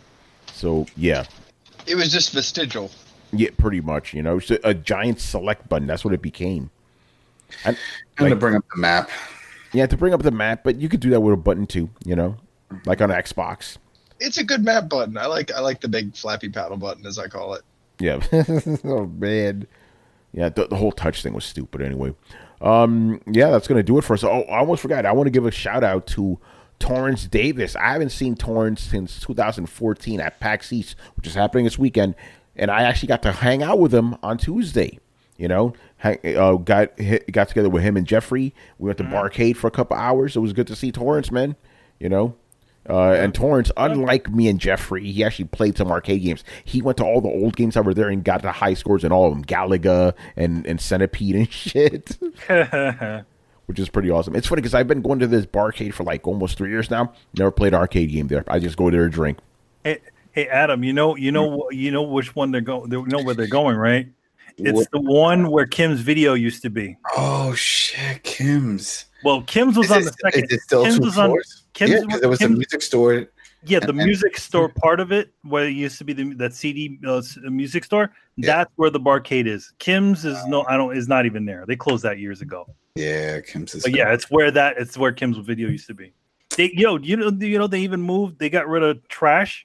So yeah. It was just vestigial. Yeah, pretty much. You know, it's a giant select button. That's what it became. I'm going to bring up the map. Yeah, to bring up the map, but you could do that with a button too, you know, like on Xbox. It's a good map button. I like the big flappy paddle button, as I call it. Yeah. Oh man. Yeah, the whole touch thing was stupid anyway. Yeah, that's gonna do it for us. Oh, I almost forgot. I want to give a shout out to Torrance Davis. I haven't seen Torrance since 2014 at PAX East, which is happening this weekend, and I actually got to hang out with him on Tuesday. You know, got together with him and Jeffrey. We went to Barcade for a couple hours. It was good to see Torrance, man. You know, and Torrance, unlike me and Jeffrey, he actually played some arcade games. He went to all the old games that were there and got the high scores in all of them, Galaga and Centipede and shit, which is pretty awesome. It's funny because I've been going to this Barcade for like almost 3 years now. Never played an arcade game there. I just go there to drink. Hey, Adam, you know which one they're going. They know where they're going, right? It's the one where Kim's Video used to be. Oh shit, Kim's. Well, Kim's was on the second. Is it still Kim's two floors? Yeah, because there was a music store. Yeah, the music store part of it, where it used to be that CD music store. Yeah. That's where the Barcade is. Kim's is not even there. They closed that years ago. Yeah, Kim's is. But yeah, it's where Kim's Video used to be. They, you know, they even moved. They got rid of Trash.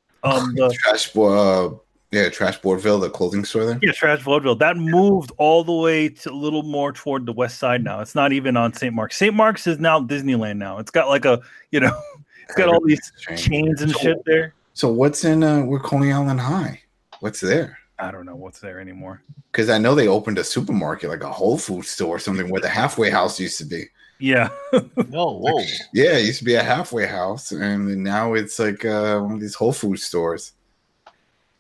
Trash boy. Yeah, Trash Boardville, the clothing store there. Yeah, Trash Boardville. That moved all the way to a little more toward the west side now. It's not even on St. Mark's. St. Mark's is now Disneyland now. It's got like it's got all these chains and shit there. So what's in we're Coney Island High? What's there? I don't know what's there anymore. Because I know they opened a supermarket, like a Whole Foods store or something, where the halfway house used to be. Yeah. Whoa. Yeah, it used to be a halfway house, and now it's like one of these Whole Foods stores.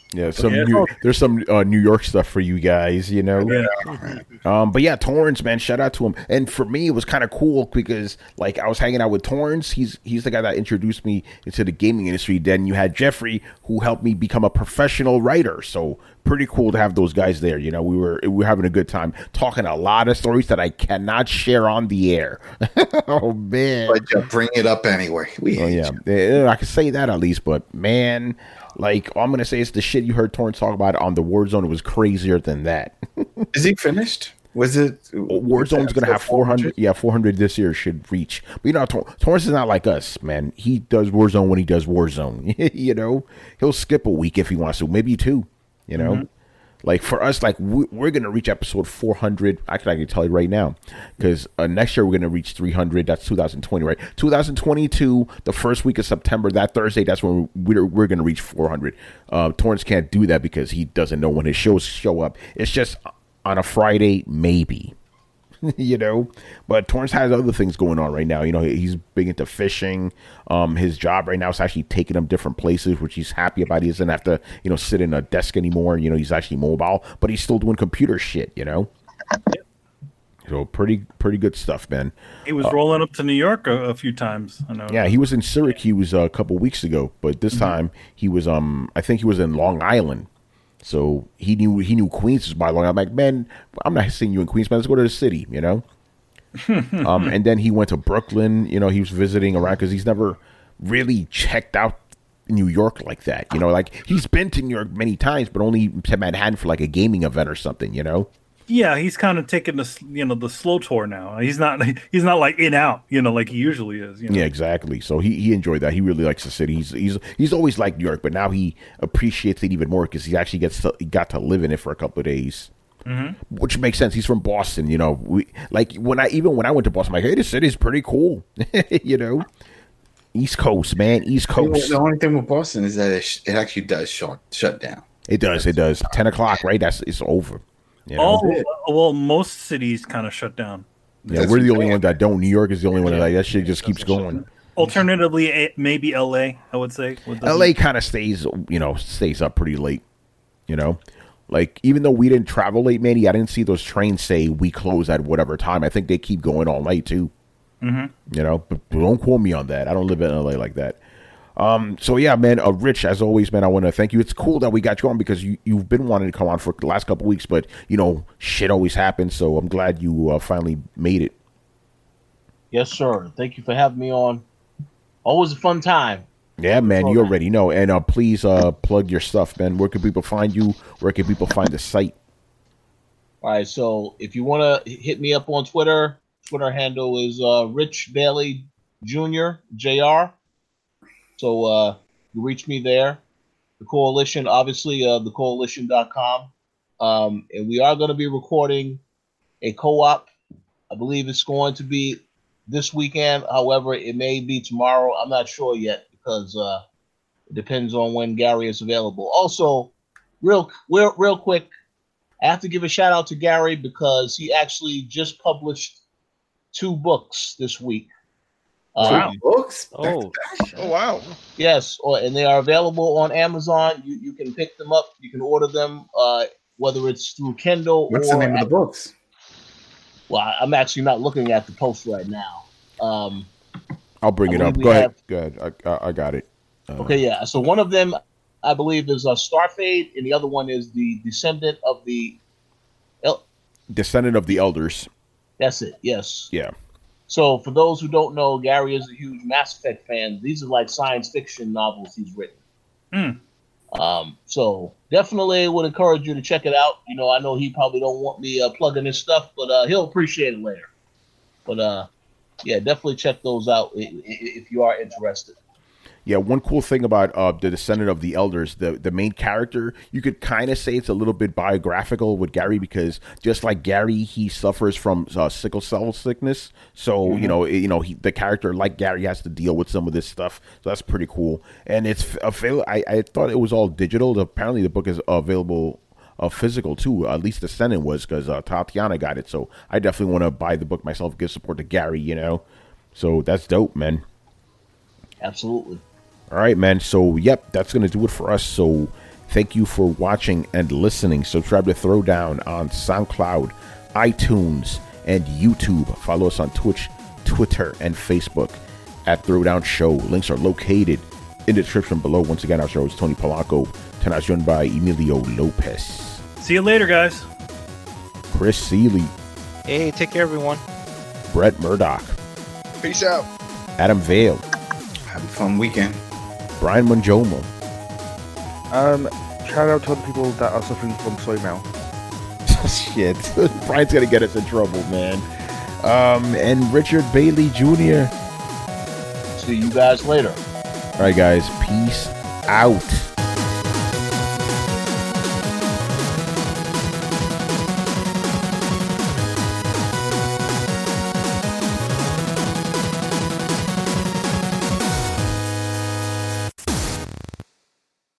Yeah, there's some New York stuff for you guys, you know. Yeah. But yeah, Torrance, man, shout out to him. And for me, it was kind of cool because like I was hanging out with Torrance. He's the guy that introduced me into the gaming industry. Then you had Jeffrey, who helped me become a professional writer. So pretty cool to have those guys there. You know, we were having a good time, talking a lot of stories that I cannot share on the air. Oh man, but you bring it up anyway. I can say that at least. But man. Like, all I'm going to say is the shit you heard Torrance talk about on the Warzone was crazier than that. Is he finished? Was it? Warzone's going to have 400. Yeah, 400 this year should reach. But, you know, Torrance is not like us, man. He does Warzone when he does Warzone. You know? He'll skip a week if he wants to. Maybe 2, you know? Mm-hmm. Like, for us, like, we're going to reach episode 400. I can tell you right now. Because next year, we're going to reach 300. That's 2020, right? 2022, the first week of September, that Thursday, that's when we're going to reach 400. Torrance can't do that because he doesn't know when his shows show up. It's just on a Friday, maybe. You know, but Torrance has other things going on right now. You know, he's big into fishing. His job right now is actually taking him different places, which he's happy about. He doesn't have to, you know, sit in a desk anymore. You know, he's actually mobile, but he's still doing computer shit, you know. Yep. So pretty good stuff, man. He was rolling up to New York a few times. I know. Yeah, he was in Syracuse a couple weeks ago, but this time he was I think he was in Long Island. So he knew Queens was by Long Island. I'm like, man, I'm not seeing you in Queens, man. Let's go to the city, you know. And then he went to Brooklyn. You know, he was visiting around because he's never really checked out New York like that. You know, like he's been to New York many times, but only to Manhattan for like a gaming event or something. You know. Yeah, he's kind of taking the slow tour now. He's not like in out, you know, like he usually is. You know? Yeah, exactly. So he enjoyed that. He really likes the city. He's always liked New York, but now he appreciates it even more because he actually got to live in it for a couple of days, which makes sense. He's from Boston, you know. When I went to Boston, I'm like, hey, this city's pretty cool, you know. East Coast, man, East Coast. The only thing with Boston is that it actually does shut down. It does. 10:00, right? It's over. You know? Oh, well, most cities kind of shut down. Yeah, we're the only one that don't. New York is the only one that shit just keeps going. Alternatively, maybe LA, I would say. LA kind of stays up pretty late, you know? Like, even though we didn't travel late, Manny, I didn't see those trains say we close at whatever time. I think they keep going all night, too. You know? But don't quote me on that. I don't live in LA like that. So yeah, man, Rich, as always, man, I want to thank you. It's cool that we got you on because you've been wanting to come on for the last couple of weeks, but you know, shit always happens. So I'm glad you finally made it. Yes, sir. Thank you for having me on. Always a fun time. Yeah, man, you already know. And please plug your stuff, man. Where can people find you? Where can people find the site? All right, so if you want to hit me up on Twitter handle is Rich Bailey Jr. Jr. So you reach me there. The Coalition, obviously, thecoalition.com. And we are going to be recording a co-op. I believe it's going to be this weekend. However, it may be tomorrow. I'm not sure yet because it depends on when Gary is available. Also, real quick, I have to give a shout out to Gary because he actually just published 2 books this week. Wow. Books? Oh, wow. Yes, and they are available on Amazon. You can pick them up. You can order them, whether it's through Kindle What's the name of the books? Well, I'm actually not looking at the post right now. I'll bring it up. Go ahead. I got it. Okay, yeah. So one of them, I believe, is Starfade, and the other one is the Descendant of the Elders. That's it. Yes. Yeah. So for those who don't know, Gary is a huge Mass Effect fan. These are like science fiction novels he's written. So definitely would encourage you to check it out. You know, I know he probably don't want me plugging his stuff, but he'll appreciate it later. But yeah, definitely check those out if you are interested. Yeah, one cool thing about the Descendant of the Elders, the main character, you could kind of say it's a little bit biographical with Gary because just like Gary, he suffers from sickle cell sickness. So the character like Gary has to deal with some of this stuff. So that's pretty cool. And it's available. I thought it was all digital. Apparently, the book is available physical too. At least Descendant was because Tatiana got it. So I definitely want to buy the book myself, give support to Gary. You know, so that's dope, man. Absolutely. All right, man. So, yep, that's going to do it for us. So, Thank you for watching and listening. Subscribe to Throwdown on SoundCloud, iTunes, and YouTube. Follow us on Twitch, Twitter, and Facebook at Throwdown Show. Links are located in the description below. Once again, our show is Tony Polanco. Tonight's joined by Emilio Lopez. See you later, guys. Chris Seeley. Hey, take care, everyone. Brett Murdoch. Peace out. Adam Vale. Have a fun weekend. Brian Monjomo. Shout out to the people that are suffering from soy mail. Shit. Brian's gonna get us in trouble, man. And Richard Bailey Jr. See you guys later. All right, guys. Peace out.